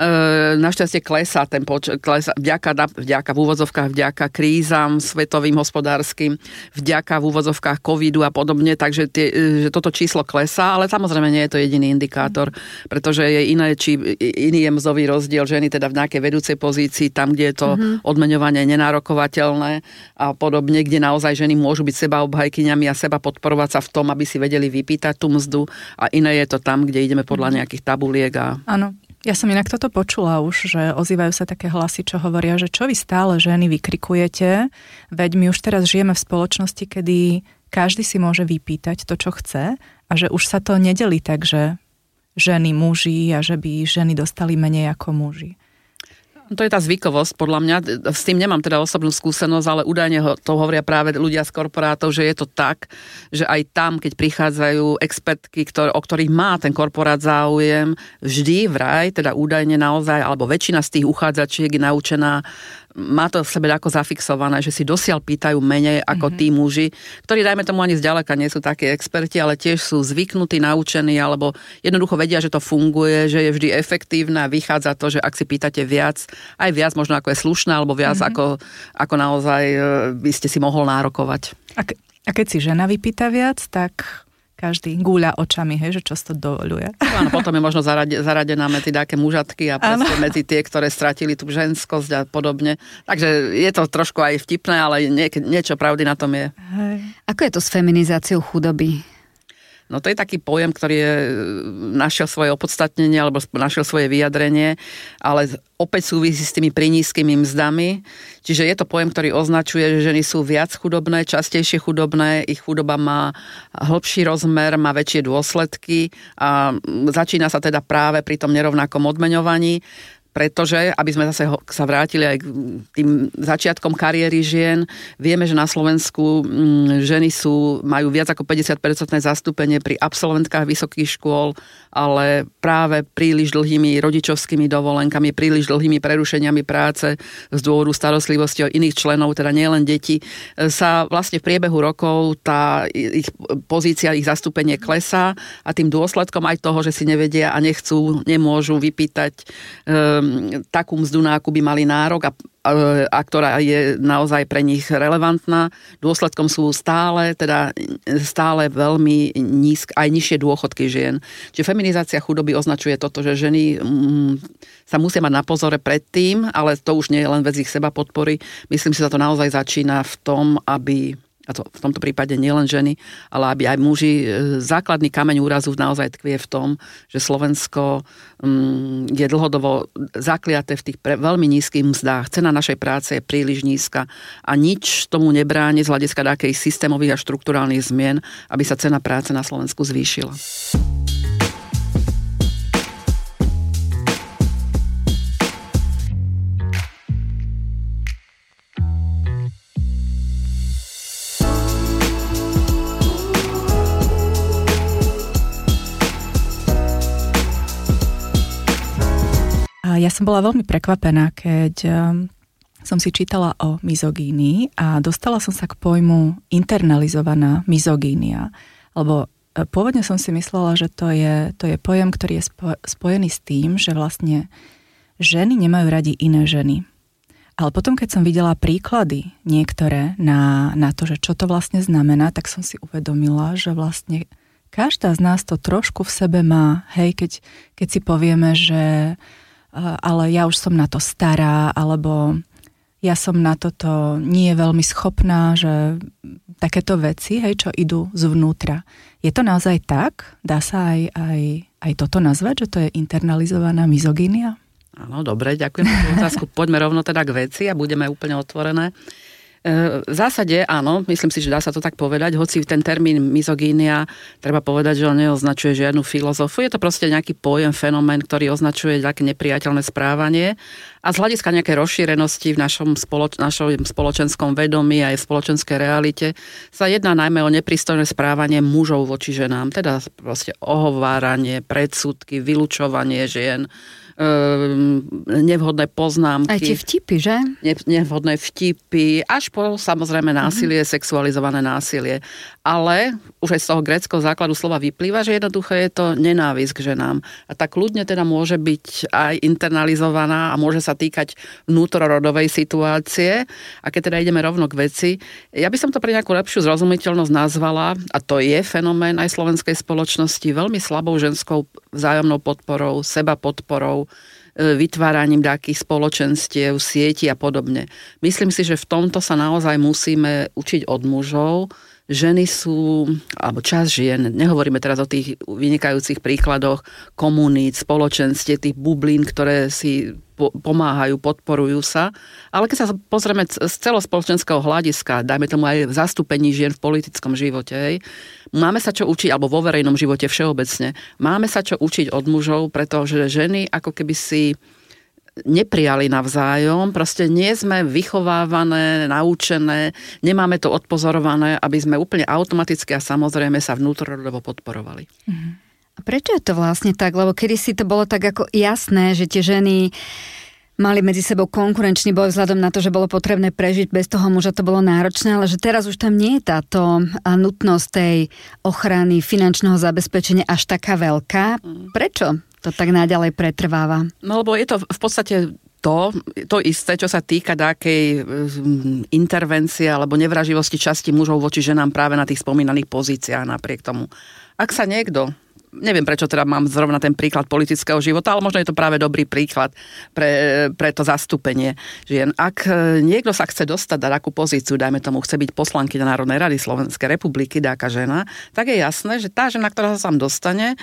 E, našťastie klesá ten počet, klesá, vďaka, vďaka v úvodzovkách, vďaka krízam svetovým hospodárskym, vďaka v úvodzovkách covidu a podobne, takže tie, že toto číslo klesá, ale samozrejme nie je to jediný indikátor, pretože je iné, či iný je mzdový rozdiel ženy teda v nejakej vedúcej pozícii, tam, kde je to mm-hmm. odmeňovanie nenárokovateľné a podobne, kde naozaj ženy môžu byť seba obhajkyňami a seba podporovať sa v tom, aby si vedeli vypýtať tú mzdu, a iné je to tam, kde ideme podľa nejakých tabuliek. A... Áno. Ja som inak toto počula už, že ozývajú sa také hlasy, čo hovoria, že čo vy stále ženy vykrikujete, veď my už teraz žijeme v spoločnosti, kedy každý si môže vypýtať to, čo chce, a že už sa to nedelí tak, že ženy, muži, a že by ženy dostali menej ako muži. To je tá zvykovosť, podľa mňa. S tým nemám teda osobnú skúsenosť, ale údajne to hovoria práve ľudia z korporátov, že je to tak, že aj tam, keď prichádzajú expertky, ktor- o ktorých má ten korporát záujem, vždy vraj, teda údajne naozaj, alebo väčšina z tých uchádzačiek je naučená, má to v sebe ako zafixované, že si dosiaľ pýtajú menej ako mm-hmm. tí muži, ktorí, dajme tomu, ani zďaleka nie sú takí experti, ale tiež sú zvyknutí, naučení, alebo jednoducho vedia, že to funguje, že je vždy efektívne a vychádza to, že ak si pýtate viac, aj viac možno ako je slušné, alebo viac mm-hmm. ako, ako naozaj by ste si mohol nárokovať. A, ke, a keď si žena vypýta viac, tak každý gúľa očami, hej, že čo to dovoľuje. Áno, potom je možno zarade, zaradená medzi také mužatky a presne medzi tie, ktoré stratili tú ženskosť a podobne. Takže je to trošku aj vtipné, ale nie, niečo pravdy na tom je. Hej. Ako je to s feminizáciou chudoby? No to je taký pojem, ktorý je, našiel svoje opodstatnenie alebo našiel svoje vyjadrenie, ale opäť súvisí s tými prinízkymi mzdami. Čiže je to pojem, ktorý označuje, že ženy sú viac chudobné, častejšie chudobné, ich chudoba má hlbší rozmer, má väčšie dôsledky a začína sa teda práve pri tom nerovnakom odmeňovaní. Pretože, aby sme zase sa vrátili aj k tým začiatkom kariéry žien, vieme, že na Slovensku ženy sú, majú viac ako päťdesiat percent zastúpenie pri absolventkách vysokých škôl, ale práve príliš dlhými rodičovskými dovolenkami, príliš dlhými prerušeniami práce z dôvodu starostlivosti o iných členov, teda nielen deti, sa vlastne v priebehu rokov tá ich pozícia, ich zastúpenie klesá a tým dôsledkom aj toho, že si nevedia a nechcú, nemôžu vypýtať takú mzdu, na akú by mali nárok a, a, a ktorá je naozaj pre nich relevantná. Dôsledkom sú stále, teda stále veľmi nízk, aj nižšie dôchodky žien. Čiže feminizácia chudoby označuje toto, že ženy mm, sa musia mať na pozore predtým, ale to už nie je len vec ich seba podpory. Myslím si, že sa to naozaj začína v tom, aby, a to v tomto prípade nielen ženy, ale aby aj muži, základný kameň úrazu naozaj tkvie v tom, že Slovensko um, je dlhodobo zakliaté v tých pre, veľmi nízkych mzdách. Cena našej práce je príliš nízka a nič tomu nebráni z hľadiska takých systémových a štrukturálnych zmien, aby sa cena práce na Slovensku zvýšila. Ja som bola veľmi prekvapená, keď som si čítala o mizogínii a dostala som sa k pojmu internalizovaná mizogínia. Lebo pôvodne som si myslela, že to je, to je pojem, ktorý je spojený s tým, že vlastne ženy nemajú radi iné ženy. Ale potom, keď som videla príklady niektoré na, na to, že čo to vlastne znamená, tak som si uvedomila, že vlastne každá z nás to trošku v sebe má. Hej, keď, keď si povieme, že ale ja už som na to stará, alebo ja som na toto nie veľmi schopná, že takéto veci, hej, čo idú zvnútra. Je to naozaj tak? Dá sa aj, aj, aj toto nazvať, že to je internalizovaná mizogínia? Áno, dobre, ďakujem za tú otázku. Poďme rovno teda k veci a budeme úplne otvorené. V zásade áno, myslím si, že dá sa to tak povedať, hoci ten termín mizogínia, treba povedať, že on neoznačuje žiadnu filozofiu, je to proste nejaký pojem, fenomén, ktorý označuje také nepriateľné správanie a z hľadiska nejakej rozšírenosti v našom, spoloč- našom spoločenskom vedomí a aj v spoločenskej realite sa jedná najmä o nepristojné správanie mužov voči ženám, teda proste ohováranie, predsudky, vylučovanie žien, nevhodné poznámky. Aj tie vtipy, že? Nevhodné vtipy, až po samozrejme násilie, mm-hmm. sexualizované násilie. Ale už aj z toho gréckeho základu slova vyplýva, že jednoducho je to nenávisť k ženám. A tak kľudne teda môže byť aj internalizovaná a môže sa týkať vnútrorodovej situácie. A keď teda ideme rovno k veci, ja by som to pre nejakú lepšiu zrozumiteľnosť nazvala, a to je fenomén aj slovenskej spoločnosti, veľmi slabou ženskou vzájomnou podporou, seba podporou, vytváraním takých spoločenstiev, sietí a podobne. Myslím si, že v tomto sa naozaj musíme učiť od mužov. Ženy sú, alebo časť žien, nehovoríme teraz o tých vynikajúcich príkladoch komunít, spoločenstiev, tých bublín, ktoré si pomáhajú, podporujú sa. Ale keď sa pozrieme z celospoločenského hľadiska, dajme tomu aj v zastúpení žien v politickom živote, hej, máme sa čo učiť, alebo vo verejnom živote všeobecne, máme sa čo učiť od mužov, pretože ženy ako keby si neprijali navzájom, proste nie sme vychovávané, naučené, nemáme to odpozorované, aby sme úplne automaticky a samozrejme sa vnútrorodovo podporovali. Mhm. A prečo je to vlastne tak? Lebo kedysi to bolo tak ako jasné, že tie ženy mali medzi sebou konkurenčný boj vzhľadom na to, že bolo potrebné prežiť bez toho muža, to bolo náročné, ale že teraz už tam nie je táto nutnosť tej ochrany, finančného zabezpečenia až taká veľká. Prečo to tak naďalej pretrváva? No lebo je to v podstate to, to isté, čo sa týka takej intervencie alebo nevraživosti časti mužov voči ženám práve na tých spomínaných pozíciách napriek tomu. Ak sa niekto, neviem prečo teda mám zrovna ten príklad politického života, ale možno je to práve dobrý príklad pre, pre to zastúpenie žien. Ak niekto sa chce dostať na takú pozíciu, dajme tomu, chce byť poslankyňa Národnej rady Slovenskej republiky, dáka žena, tak je jasné, že tá žena, ktorá sa tam dostane,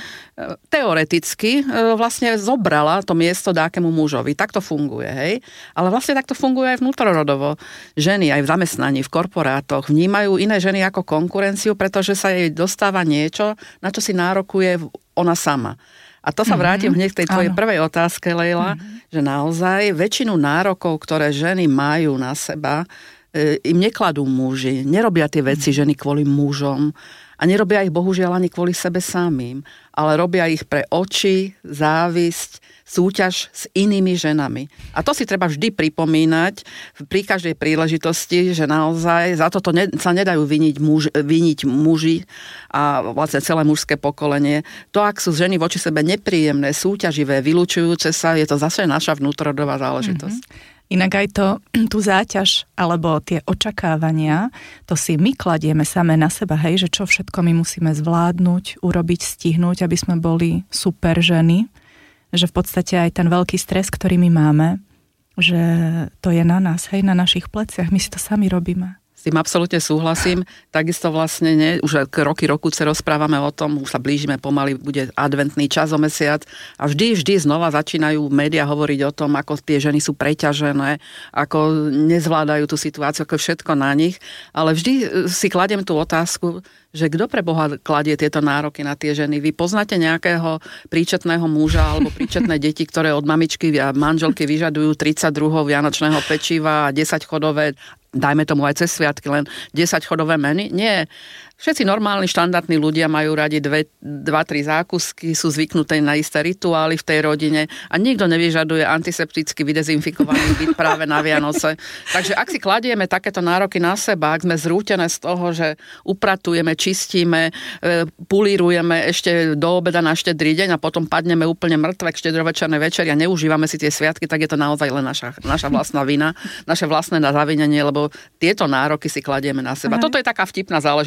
teoreticky vlastne zobrala to miesto dákemu mužovi. Tak to funguje, hej? Ale vlastne takto funguje aj vnútrorodovo. Ženy aj v zamestnaní, v korporátoch vnímajú iné ženy ako konkurenciu, pretože sa jej dostáva niečo, na čo si nárokuje ona sama. A to sa vrátim mm-hmm. hneď k tej tvojej Áno. prvej otázke, Lejla, mm-hmm. že naozaj väčšinu nárokov, ktoré ženy majú na seba, e, im nekladú muži. Nerobia tie veci mm-hmm. ženy kvôli mužom a nerobia ich bohužiaľ ani kvôli sebe samým, ale robia ich pre oči, závisť, súťaž s inými ženami. A to si treba vždy pripomínať pri každej príležitosti, že naozaj za toto ne, sa nedajú viniť, muž, viniť muži a vlastne celé mužské pokolenie. To, ak sú ženy voči sebe nepríjemné, súťaživé, vylučujúce sa, je to zase naša vnútrorodová záležitosť. Mm-hmm. Inak aj to, tú záťaž, alebo tie očakávania, to si my kladieme same na seba, hej, že čo všetko my musíme zvládnuť, urobiť, stihnúť, aby sme boli super ženy. Že v podstate aj ten veľký stres, ktorý my máme, že to je na nás, hej, na našich pleciach, my si to sami robíme. S tým absolútne súhlasím. Takisto vlastne nie, už roky, rokuce rozprávame o tom, už sa blížime pomaly, bude adventný čas o mesiac a vždy, vždy znova začínajú médiá hovoriť o tom, ako tie ženy sú preťažené, ako nezvládajú tú situáciu, ako všetko na nich. Ale vždy si kladiem tú otázku, že kto pre Boha kladie tieto nároky na tie ženy? Vy poznáte nejakého príčetného muža alebo príčetné deti, ktoré od mamičky a manželky vyžadujú tridsať druhov vianočného pečiva a desať chodové, dajme tomu aj cez sviatky, len desať chodové meny? Nie. Všetci normálni, štandardní ľudia majú radi dve, dva, tri zákusky, sú zvyknuté na isté rituály v tej rodine a nikto nevyžaduje antisepticky vydezinfikovaný byt práve na Vianoce. Takže ak si kladieme takéto nároky na seba, ak sme zrútené z toho, že upratujeme, čistíme, pulírujeme ešte do obeda na štedrý deň a potom padneme úplne mŕtve k štedrovečernej večeri a neužívame si tie sviatky, tak je to naozaj len naša, naša vlastná vina, naše vlastné zavinenie, lebo tieto nároky si kladieme na seba. Aha. Toto je taká vtipná záležitosť, že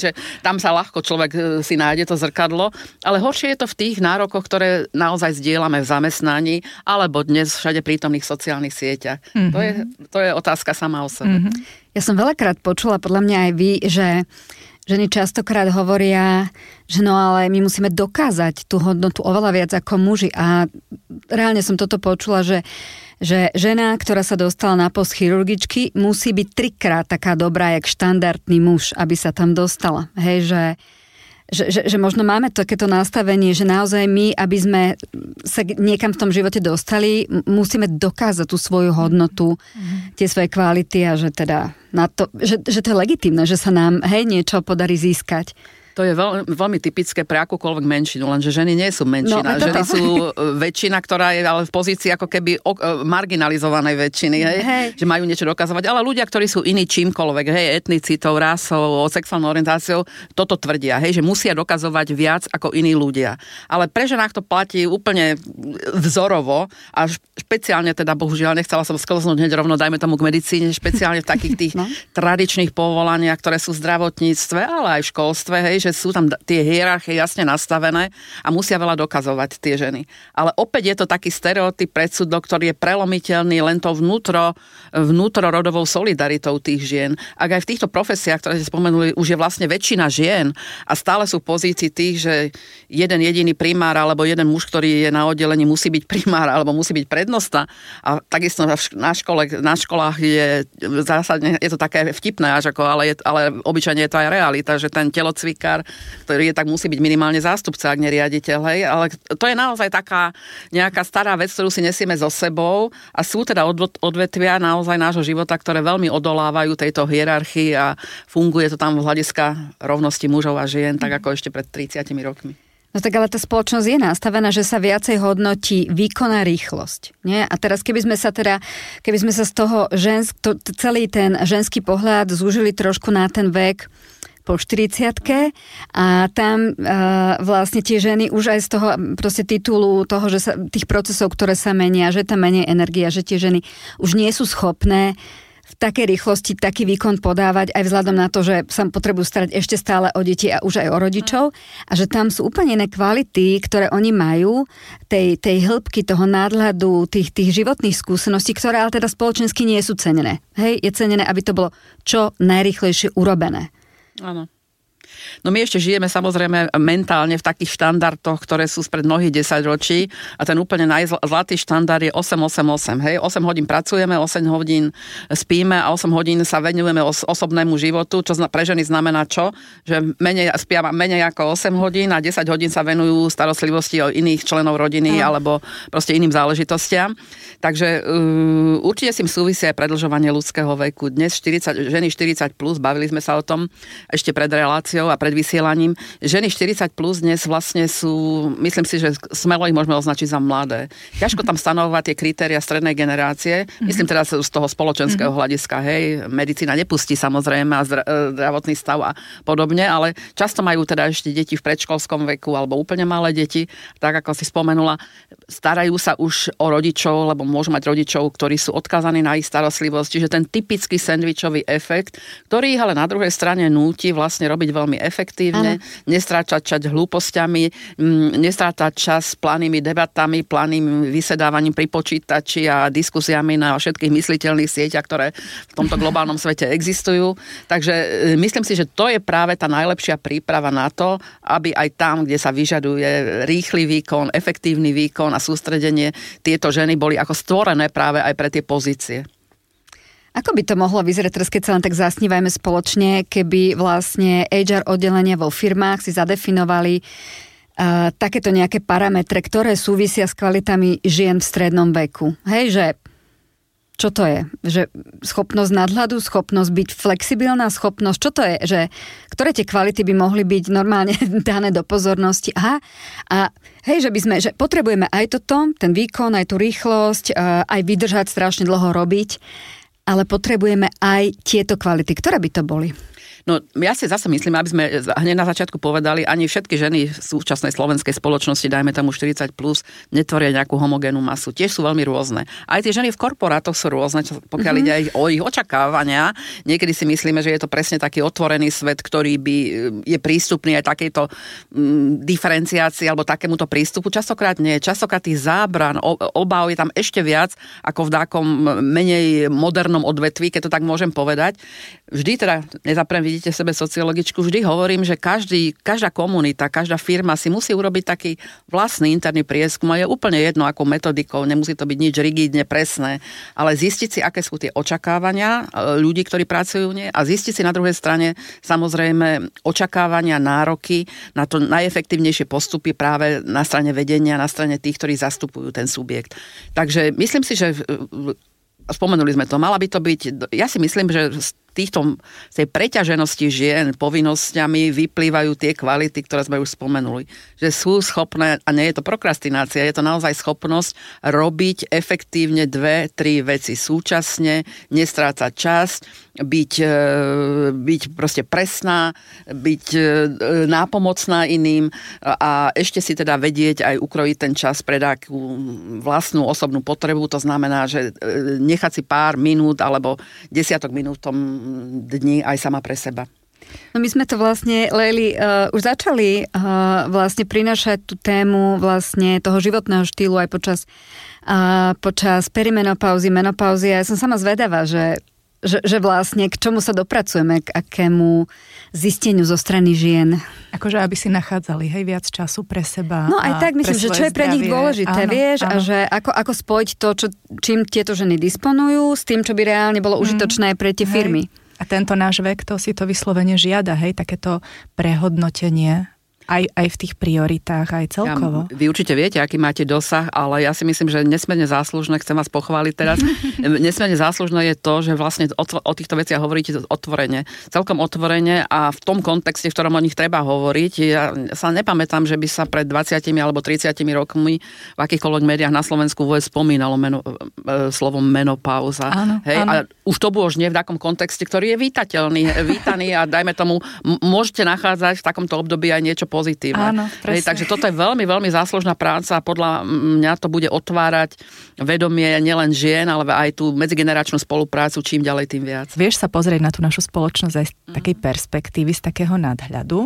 že tam sa ľahko človek si nájde to zrkadlo, ale horšie je to v tých nárokoch, ktoré naozaj zdieľame v zamestnaní, alebo dnes všade prítomných sociálnych sieťach. Mm-hmm. To je, to je otázka sama o sebe. Mm-hmm. Ja som veľakrát počula, podľa mňa aj vy, že ženy častokrát hovoria, že no ale my musíme dokázať tú hodnotu oveľa viac ako muži. A reálne som toto počula, že že žena, ktorá sa dostala na post chirurgičky, musí byť trikrát taká dobrá, jak štandardný muž, aby sa tam dostala. Hej, že, že, že, že možno máme takéto nastavenie, že naozaj my, aby sme sa niekam v tom živote dostali, musíme dokázať tú svoju hodnotu, mm-hmm. tie svoje kvality a že teda na to, že, že to je legitímne, že sa nám hej, niečo podarí získať. To je veľ, veľmi typické pre akúkoľvek menšinu, lenže ženy nie sú menšina. No, ženy sú väčšina, ktorá je ale v pozícii ako keby marginalizovanej väčšiny, hej? Hej. Že majú niečo dokazovať. Ale ľudia, ktorí sú iní čímkoľvek, hej, etnicitou, rasou, sexuálnou orientáciou, toto tvrdia, hej, že musia dokazovať viac ako iní ľudia. Ale pre ženách to platí úplne vzorovo a špeciálne teda, bohužiaľ, nechcela som sklznúť hneď rovno, dajme tomu k medicíne, špeciálne v takých tých no. tradičných povolaniach, ktoré sú v zdravotníctve, ale aj v školstve, hej, že sú tam tie hierarchie jasne nastavené a musia veľa dokazovať tie ženy. Ale opäť je to taký stereotyp, predsudok, ktorý je prelomiteľný len to vnútro, vnútrorodovou solidaritou tých žien. Ak aj v týchto profesiách, ktoré ste spomenuli, už je vlastne väčšina žien a stále sú v pozícii tých, že jeden jediný primár alebo jeden muž, ktorý je na oddelení, musí byť primár alebo musí byť prednosta. A takisto na, škole, na školách je zásadne, je to také vtipné, až ako, ale, je, ale obyčajne je to aj realita, že ten telocvikár, ktorý je, tak musí byť minimálne zástupca, ak neriaditeľ, hej, ale to je naozaj taká nejaká stará vec, ktorú si nesieme so sebou a sú teda odvetvia naozaj nášho života, ktoré veľmi odolávajú tejto hierarchii a funguje to tam z hľadiska rovnosti mužov a žien, tak ako ešte pred tridsiatimi rokmi. No tak ale tá spoločnosť je nastavená, že sa viacej hodnotí výkon a rýchlosť. Nie? A teraz keby sme sa teda, keby sme sa z toho žensk, to, celý ten ženský pohľad zúžili trošku na ten vek po štyridsiatke a tam uh, vlastne tie ženy už aj z toho proste titulu toho, že sa, tých procesov, ktoré sa menia, že tam menej energia, že tie ženy už nie sú schopné v takej rýchlosti taký výkon podávať aj vzhľadom na to, že sa potrebujú starať ešte stále o deti a už aj o rodičov a že tam sú úplne iné kvality, ktoré oni majú, tej, tej hĺbky, toho nadhľadu, tých, tých životných skúseností, ktoré ale teda spoločensky nie sú cenené. Hej, je cenené, aby to bolo čo najrýchlejšie urobené. Áno. No my ešte žijeme samozrejme mentálne v takých štandardoch, ktoré sú spred mnohých desaťročí a ten úplne najzlatý štandard je osem osem osem. Hej, osem hodín pracujeme, osem hodín spíme a osem hodín sa venujeme os- osobnému životu, čo pre ženy znamená čo? Že menej, spia menej ako osem hodín a desať hodín sa venujú starostlivosti o iných členov rodiny mm. alebo proste iným záležitostiam. Takže uh, určite s tým súvisí aj predĺžovanie ľudského veku. Dnes štyridsať, ženy štyridsať plus, bavili sme sa o tom ešte pred reláciou a pred vysielaním. Ženy štyridsať plus dnes vlastne sú, myslím si, že smelo ich môžeme označiť za mladé. Ťažko tam stanovovať tie kritéria strednej generácie. Myslím teda z toho spoločenského hľadiska. Hej, medicína nepustí samozrejme a zdravotný stav a podobne, ale často majú teda ešte deti v predškolskom veku alebo úplne malé deti. Tak ako si spomenula, starajú sa už o rodičov, lebo môžu mať rodičov, ktorí sú odkázaní na ich starostlivosť. Čiže ten typický sendvičový efekt, ktorý ich ale na druhej strane núti vlastne robiť veľmi efektívne, nestráčať čas hlúpostiami, nestrácať čas plánnymi debatami, planným vysedávaním pri počítači a diskusiami na všetkých mysliteľných sieťach, ktoré v tomto globálnom svete existujú. Takže myslím si, že to je práve tá najlepšia príprava na to, aby aj tam, kde sa vyžaduje rýchly výkon, efektívny výkon a sústredenie, tieto ženy boli ako stvorené práve aj pre tie pozície. Ako by to mohlo vyzerať teraz, keď sa len tak zasnívajme spoločne, keby vlastne há er oddelenia vo firmách si zadefinovali uh, takéto nejaké parametre, ktoré súvisia s kvalitami žien v strednom veku. Hej, že čo to je? Že schopnosť nadhľadu, schopnosť byť flexibilná, schopnosť, čo to je? Že ktoré tie kvality by mohli byť normálne dané do pozornosti? Aha, a hej, že by sme, že potrebujeme aj toto, ten výkon, aj tú rýchlosť, uh, aj vydržať strašne dlho robiť, ale potrebujeme aj tieto kvality. Ktoré by to boli? No ja si zase myslím, aby sme hneď na začiatku povedali, ani všetky ženy v súčasnej slovenskej spoločnosti, dajme tomu štyridsať plus, netvoria nejakú homogénnu masu. Tiež sú veľmi rôzne. Aj tie ženy v korporátoch sú rôzne, pokiaľ mm-hmm. ide aj o ich očakávania. Niekedy si myslíme, že je to presne taký otvorený svet, ktorý by je prístupný aj takejto mm, diferenciácii alebo takémuto prístupu. Častokrát nie. Častokrát tých zábran, obáv je tam ešte viac ako v takom menej modernom odvetví, keď to tak môžem povedať. Vždy teda, nezaprem, vidíte v sebe sociologičku, vždy hovorím, že každý, každá komunita, každá firma si musí urobiť taký vlastný interný prieskum a je úplne jedno, akou metodikou, nemusí to byť nič rigidne presné, ale zistiť si, aké sú tie očakávania ľudí, ktorí pracujú v nej a zistiť si na druhej strane samozrejme očakávania, nároky na to najefektívnejšie postupy práve na strane vedenia, na strane tých, ktorí zastupujú ten subjekt. Takže myslím si, že spomenuli sme to, mala by to byť, ja si myslím, že z týchto, z tej preťaženosti žien povinnosťami vyplývajú tie kvality, ktoré sme už spomenuli. Že sú schopné, a nie je to prokrastinácia, je to naozaj schopnosť robiť efektívne dve, tri veci súčasne, nestrácať čas, byť, byť proste presná, byť nápomocná iným a ešte si teda vedieť aj ukrojiť ten čas pre takú vlastnú osobnú potrebu. To znamená, že nechať si pár minút alebo desiatok minút v tom dni aj sama pre seba. No my sme to vlastne, Léli, uh, už začali uh, vlastne prinášať tú tému vlastne toho životného štýlu aj počas, uh, počas perimenopauzy, menopauzy. Ja som sama zvedavá, že Že, že vlastne k čomu sa dopracujeme, k akému zisteniu zo strany žien. Akože aby si nachádzali, hej, viac času pre seba. No aj tak myslím, že čo je pre zdravie. Nich dôležité, áno, vieš, áno. A že ako, ako spojiť to, čo, čím tieto ženy disponujú, s tým, čo by reálne bolo mm. užitočné pre tie hej. firmy. A tento náš vek, to si to vyslovene žiada, hej, takéto prehodnotenie. Aj, aj v tých prioritách, aj celkovo. Ja, vy určite viete, aký máte dosah, ale ja si myslím, že nesmierne záslužné, chcem vás pochváliť teraz, nesmierne záslužné je to, že vlastne o, o týchto veciach hovoríte otvorene. Celkom otvorene a v tom kontexte, v ktorom o nich treba hovoriť. Ja sa nepamätám, že by sa pred dvadsiatimi alebo tridsiatimi rokmi v akýchkoľvek médiách na Slovensku vôbec spomínalo meno, slovom menopauza. Áno, Hej? áno. A už to bolo už nie v takom kontexte, ktorý je vítateľný, vítaný a dajme tomu, m- môžete nachádzať v takomto období aj niečo pozitívne. Áno, Hej, takže toto je veľmi, veľmi záslužná práca a podľa mňa to bude otvárať vedomie nielen žien, ale aj tú medzigeneračnú spoluprácu čím ďalej, tým viac. Vieš sa pozrieť na tú našu spoločnosť aj z takej perspektívy, z takého nadhľadu,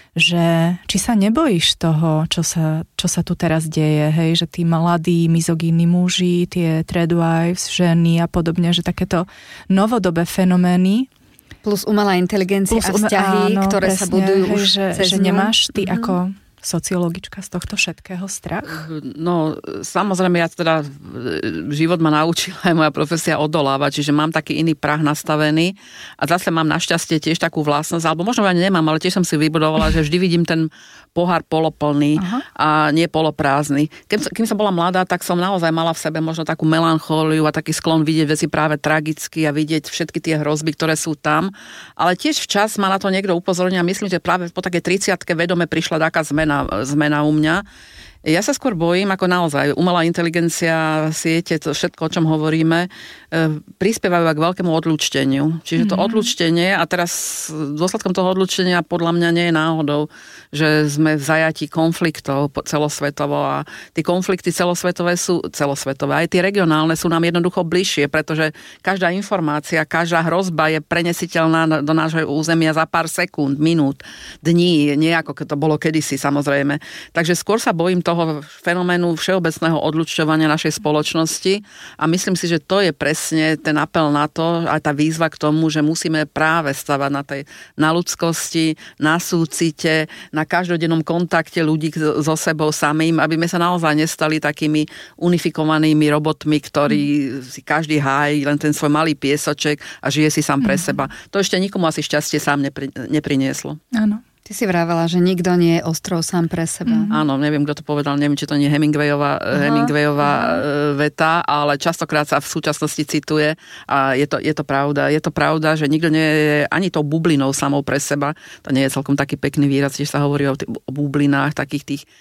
že či sa nebojíš toho, čo sa, čo sa tu teraz deje, hej, že tí mladí, mizogínni muži, tie tradwives, ženy a podobne, že takéto novodobé fenomény plus umelá inteligencia plus a vzťahy, áno, ktoré presne, sa budujú hej, už že, cez že ňu. nemáš ty mm-hmm. ako sociologička z tohto všetkého strach? No, samozrejme, ja teda život ma naučila aj moja profesia odolávať, čiže mám taký iný prah nastavený a zase mám našťastie tiež takú vlastnosť, alebo možno ani nemám, ale tiež som si vybudovala, že vždy vidím ten pohár poloplný Aha. a nie poloprázdny. Kým, kým som bola mladá, tak som naozaj mala v sebe možno takú melanchóliu a taký sklon vidieť veci práve tragicky a vidieť všetky tie hrozby, ktoré sú tam. Ale tiež včas ma na to niekto upozornil a myslím, že práve po takej tridsiatke vedome prišla taká zmena, zmena u mňa. Ja sa skôr bojím, ako naozaj umelá inteligencia, siete, to všetko, o čom hovoríme, prispievajú k veľkému odlúčteniu. Čiže to mm-hmm. odlúčtenie, a teraz dôsledkom toho odlúčtenia podľa mňa nie je náhodou, že sme v zajatí konfliktov celosvetovo a tie konflikty celosvetové sú celosvetové. Aj tie regionálne sú nám jednoducho bližšie, pretože každá informácia, každá hrozba je prenesiteľná do nášho územia za pár sekúnd, minút, dní, nie ako to bolo kedysi, samozrejme. Takže skôr sa bojím toho fenoménu všeobecného odlučťovania našej spoločnosti a myslím si, že to je presne ten apel na to a tá výzva k tomu, že musíme práve stavať na tej na ľudskosti, na súcite, na každodennom kontakte ľudí so sebou samým, aby sme sa naozaj nestali takými unifikovanými robotmi, ktorí si každý hájí len ten svoj malý piesoček a žije si sám pre seba. To ešte nikomu asi šťastie sám nepri, neprinieslo. Áno. Ty si vravela, že nikto nie je ostrov sám pre seba. Mm. Áno, neviem, kto to povedal, neviem, či to nie je Hemingwayová, Hemingwayová veta, ale častokrát sa v súčasnosti cituje a je to, je to pravda. Je to pravda, že nikto nie je ani tou bublinou samou pre seba. To nie je celkom taký pekný výraz, že sa hovorí o, t- o bublinách, takých tých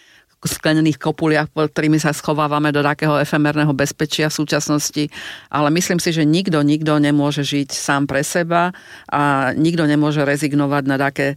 sklenených kopuliach, pod ktorými sa schovávame do takého efemérneho bezpečia v súčasnosti. Ale myslím si, že nikto, nikto nemôže žiť sám pre seba a nikto nemôže rezignovať na také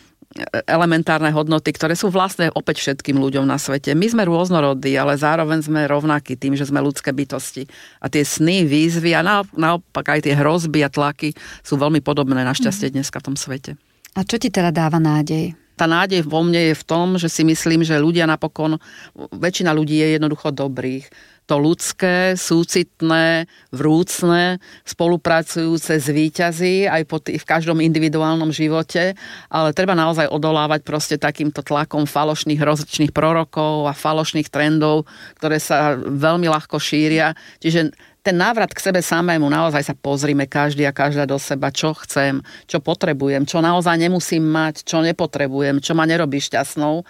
elementárne hodnoty, ktoré sú vlastné opäť všetkým ľuďom na svete. My sme rôznorodí, ale zároveň sme rovnakí tým, že sme ľudské bytosti. A tie sny, výzvy a naopak aj tie hrozby a tlaky sú veľmi podobné našťastie dneska v tom svete. A čo ti teda dáva nádej? Tá nádej vo mne je v tom, že si myslím, že ľudia napokon, väčšina ľudí je jednoducho dobrých. To ľudské, súcitné, vrúcne, spolupracujúce zvíťazí aj po tý, v každom individuálnom živote, ale treba naozaj odolávať proste takýmto tlakom falošných rozličných prorokov a falošných trendov, ktoré sa veľmi ľahko šíria. Čiže ten návrat k sebe samému, naozaj sa pozrime každý a každá do seba, čo chcem, čo potrebujem, čo naozaj nemusím mať, čo nepotrebujem, čo ma nerobí šťastnou.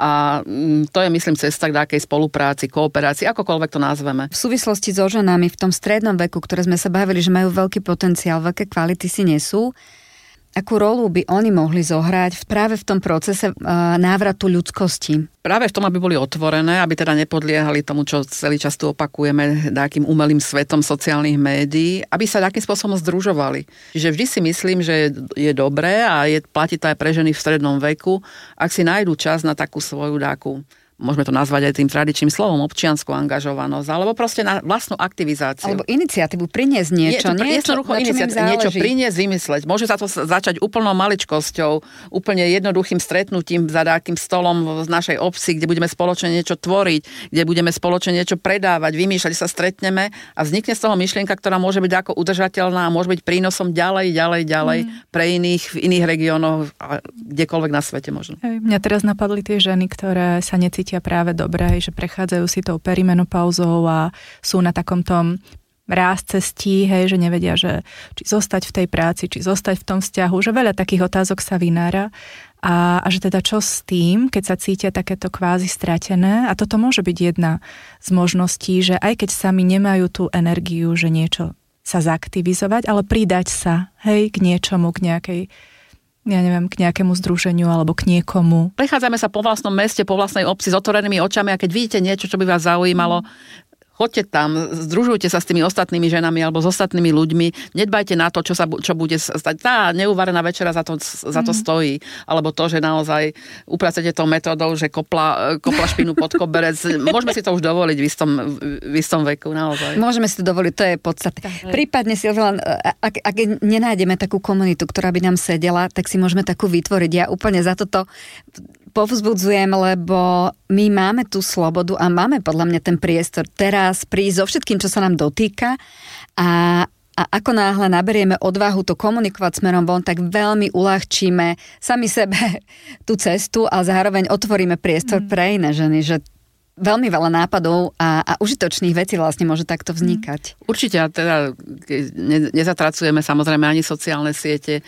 A to je, myslím, cesta k takej spolupráci, kooperácii, akokoľvek to nazveme. V súvislosti so ženami v tom strednom veku, ktoré sme sa bavili, že majú veľký potenciál, veľké kvality si nesú, akú rolu by oni mohli zohrať práve v tom procese návratu ľudskosti? Práve v tom, aby boli otvorené, aby teda nepodliehali tomu, čo celý čas tu opakujeme, takým umelým svetom sociálnych médií, aby sa takým spôsobom združovali. Čiže vždy si myslím, že je dobré a je, platí to aj pre ženy v strednom veku, ak si nájdú čas na takú svoju takú, môžeme to nazvať aj tým tradičným slovom, občiansku angažovanosť, alebo proste na vlastnú aktivizáciu. Alebo iniciatívu, priniesť niečo. Nie, niečo, iniciatívu, niečo priniesť, vymysleť. Môže sa to začať úplnou maličkosťou, úplne jednoduchým stretnutím za takým stolom v našej obci, kde budeme spoločne niečo tvoriť, kde budeme spoločne niečo predávať, vymýšľať, sa stretneme a vznikne z toho myšlienka, ktorá môže byť ako udržateľná a môže byť prínosom ďalej, ďalej, ďalej mm. pre iných v iných regiónoch a kdekoľvek na svete možno. Hej, mňa teraz napadli tie ženy, ktoré sa necítia práve dobre, že prechádzajú si tou perimenopauzou a sú na takom tom ráz cestí, hej, že nevedia, že či zostať v tej práci, či zostať v tom vzťahu, že veľa takých otázok sa vynára a, a že teda čo s tým, keď sa cítia takéto kvázi stratené a toto môže byť jedna z možností, že aj keď sami nemajú tú energiu, že niečo sa zaktivizovať, ale pridať sa, hej, k niečomu, k nejakej ja neviem, k nejakému združeniu alebo k niekomu. Prechádzame sa po vlastnom meste, po vlastnej obci s otvorenými očami a keď vidíte niečo, čo by vás zaujímalo, choďte tam, združujte sa s tými ostatnými ženami alebo s ostatnými ľuďmi, nedbajte na to, čo sa čo bude stať. Tá neuvarená večera za to, za to stojí. Alebo to, že naozaj upracete tou metódou, že kopla, kopla špinu pod koberec. Môžeme si to už dovoliť v istom, v istom veku, naozaj. Môžeme si to dovoliť, to je podstatné. Prípadne, Silvia, ak, ak nenájdeme takú komunitu, ktorá by nám sedela, tak si môžeme takú vytvoriť. Ja úplne za toto povzbudzujem, lebo my máme tú slobodu a máme podľa mňa ten priestor teraz prísť so všetkým, čo sa nám dotýka a, a ako náhle naberieme odvahu to komunikovať smerom von, tak veľmi uľahčíme sami sebe tú cestu a zároveň otvoríme priestor mm. pre iné ženy, že veľmi veľa nápadov a, a užitočných vecí vlastne môže takto vznikať. Určite, a teda ne, nezatracujeme samozrejme ani sociálne siete.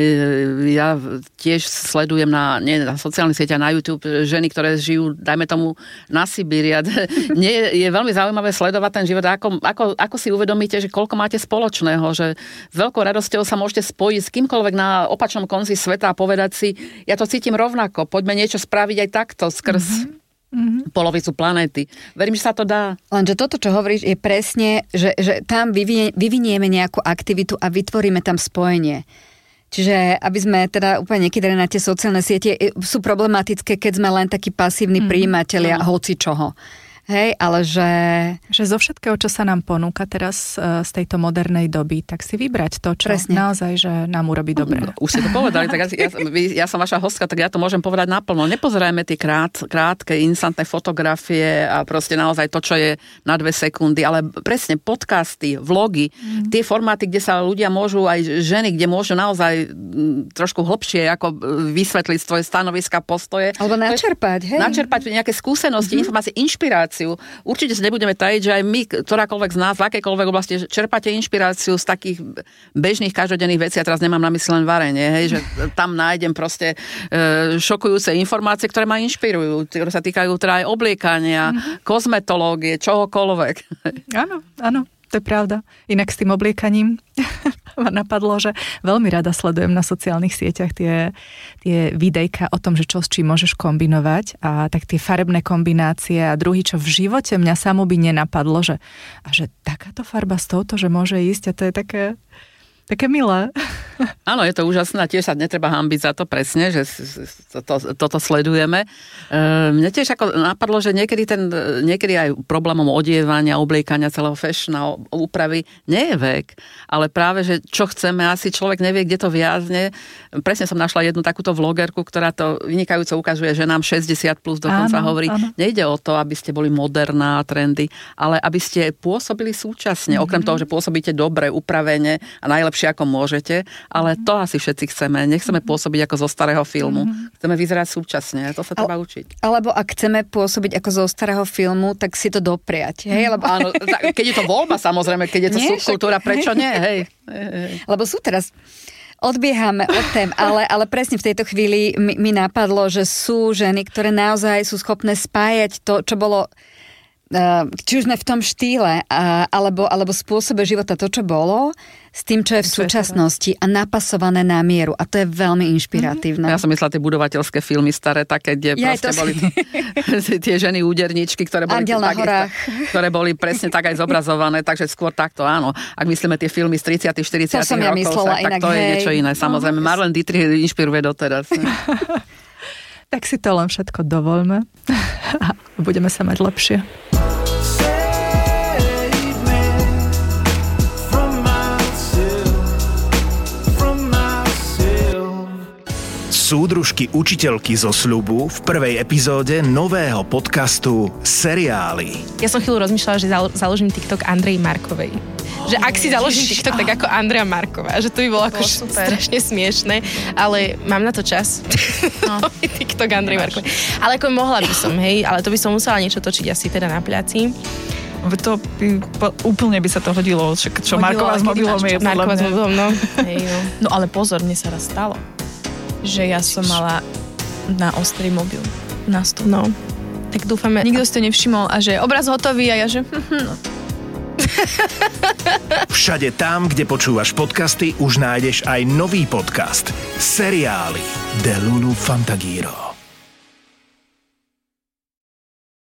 Ja tiež sledujem na, nie na sociálne siete, na YouTube ženy, ktoré žijú, dajme tomu, na Sibíri. Nie, je veľmi zaujímavé sledovať ten život. Ako, ako, ako si uvedomíte, že koľko máte spoločného, že s veľkou radosťou sa môžete spojiť s kýmkoľvek na opačnom konci sveta a povedať si, ja to cítim rovnako, poďme niečo spraviť aj takto skrz mm-hmm. Mm-hmm. polovicu planéty. Verím, že sa to dá. Lenže toto, čo hovoríš, je presne, že, že tam vyvinie, vyvinieme nejakú aktivitu a vytvoríme tam spojenie. Čiže aby sme teda úplne nekydali na tie sociálne siete, sú problematické, keď sme len takí pasívni mm-hmm. prijímatelia mm-hmm. hoci čoho. Hej, ale že... Že zo všetkého, čo sa nám ponúka teraz z tejto modernej doby, tak si vybrať to, čo Presne. naozaj, že nám urobí dobre. Už ste to povedali, tak ja, ja, ja som vaša hostka, tak ja to môžem povedať naplno. Nepozerajme tie krát, krátke, instantné fotografie a proste naozaj to, čo je na dve sekundy, ale presne podcasty, vlogy, mm. tie formáty, kde sa ľudia môžu, aj ženy, kde môžu naozaj trošku hlbšie ako vysvetliť svoje stanoviska, postoje. Alebo načerpať, hej. Načerpať nejaké skúsenosti, mm-hmm. informácie, inšpirácie. Určite si nebudeme tajiť, že aj my, ktorákoľvek z nás, v akejkoľvek oblasti, čerpáte inšpiráciu z takých bežných každodenných vecí. Ja teraz nemám na mysli len varenie, hej, že tam nájdem proste e, šokujúce informácie, ktoré ma inšpirujú, ktoré sa týkajú teda aj obliekania, mm-hmm. kozmetológie, čohokoľvek. Áno, áno. to je pravda. Inak s tým obliekaním ma napadlo, že veľmi rada sledujem na sociálnych sieťach tie, tie videjka o tom, že čo s čím môžeš kombinovať a tak tie farebné kombinácie a druhý, čo v živote mňa samo by nenapadlo, že, a že takáto farba s touto, že môže ísť a to je také... Také milé. Áno, je to úžasné a tiež sa netreba hanbiť za to presne, že to, to, toto sledujeme. E, mne tiež ako napadlo, že niekedy, ten, niekedy aj problémom odievania, obliekania celého fashiona, úpravy nie je vek, ale práve, že čo chceme, asi človek nevie, kde to viazne. Presne som našla jednu takúto vlogerku, ktorá to vynikajúco ukazuje, že nám šesťdesiat plus dokonca áno, hovorí, áno. Nejde o to, aby ste boli moderná, trendy, ale aby ste pôsobili súčasne, mm-hmm. okrem toho, že pôsobíte dobre, upravene a najlepšie ako môžete, ale to asi všetci chceme. Nechceme pôsobiť ako zo starého filmu. Chceme vyzerať súčasne. To sa treba učiť. Alebo ak chceme pôsobiť ako zo starého filmu, tak si to dopriať. Hej? Lebo... Áno, keď je to voľba, samozrejme, keď je to nie, subkultúra, však... prečo nie? Hej. Lebo sú teraz... Odbiehame od tém, ale, ale presne v tejto chvíli mi, mi napadlo, že sú ženy, ktoré naozaj sú schopné spájať to, čo bolo... či už sme v tom štýle alebo, alebo spôsobe života to, čo bolo, s tým, čo je v súčasnosti a napasované na mieru. A to je veľmi inšpiratívne. Ja som myslela tie budovateľské filmy staré, také, kde ja proste boli si... tie ženy úderničky, ktoré boli, tak, ktoré boli presne tak aj zobrazované, takže skôr takto, áno. Ak myslíme tie filmy z tridsiatych štyridsiatych to som ja rokov, myslela, tak, inak, tak to hej. je niečo iné. Samozrejme, Marlene Dietrich inšpiruje doteraz. Tak si to len všetko dovoľme a budeme sa mať lepšie. Súdružky učiteľky zo sľubu v prvej epizóde nového podcastu Seriály. Ja som chvíľu rozmýšľala, že založím TikTok Andrej Markovej. Že ak si založím TikTok, tak ako Andrea Marková. Že to by bolo ako strašne smiešné, ale mám na to čas. No. TikTok Andrej Markovej. Ale ako mohla by som, hej, ale to by som musela niečo točiť asi teda na pláci. To by, po, úplne by sa to hodilo, čo, čo hodilo, Marková s mobilom je podľa Marková mňa. s mobilom, no. Hej, no. No ale pozor, mne sa raz stalo, že ja som mala na ostrý mobil na stôl. No. Tak dúfame... Nikto si to nevšimol a že obraz hotový a ja že... No. Všade tam, kde počúvaš podcasty, už nájdeš aj nový podcast Seriály de Lulu Fantagiro.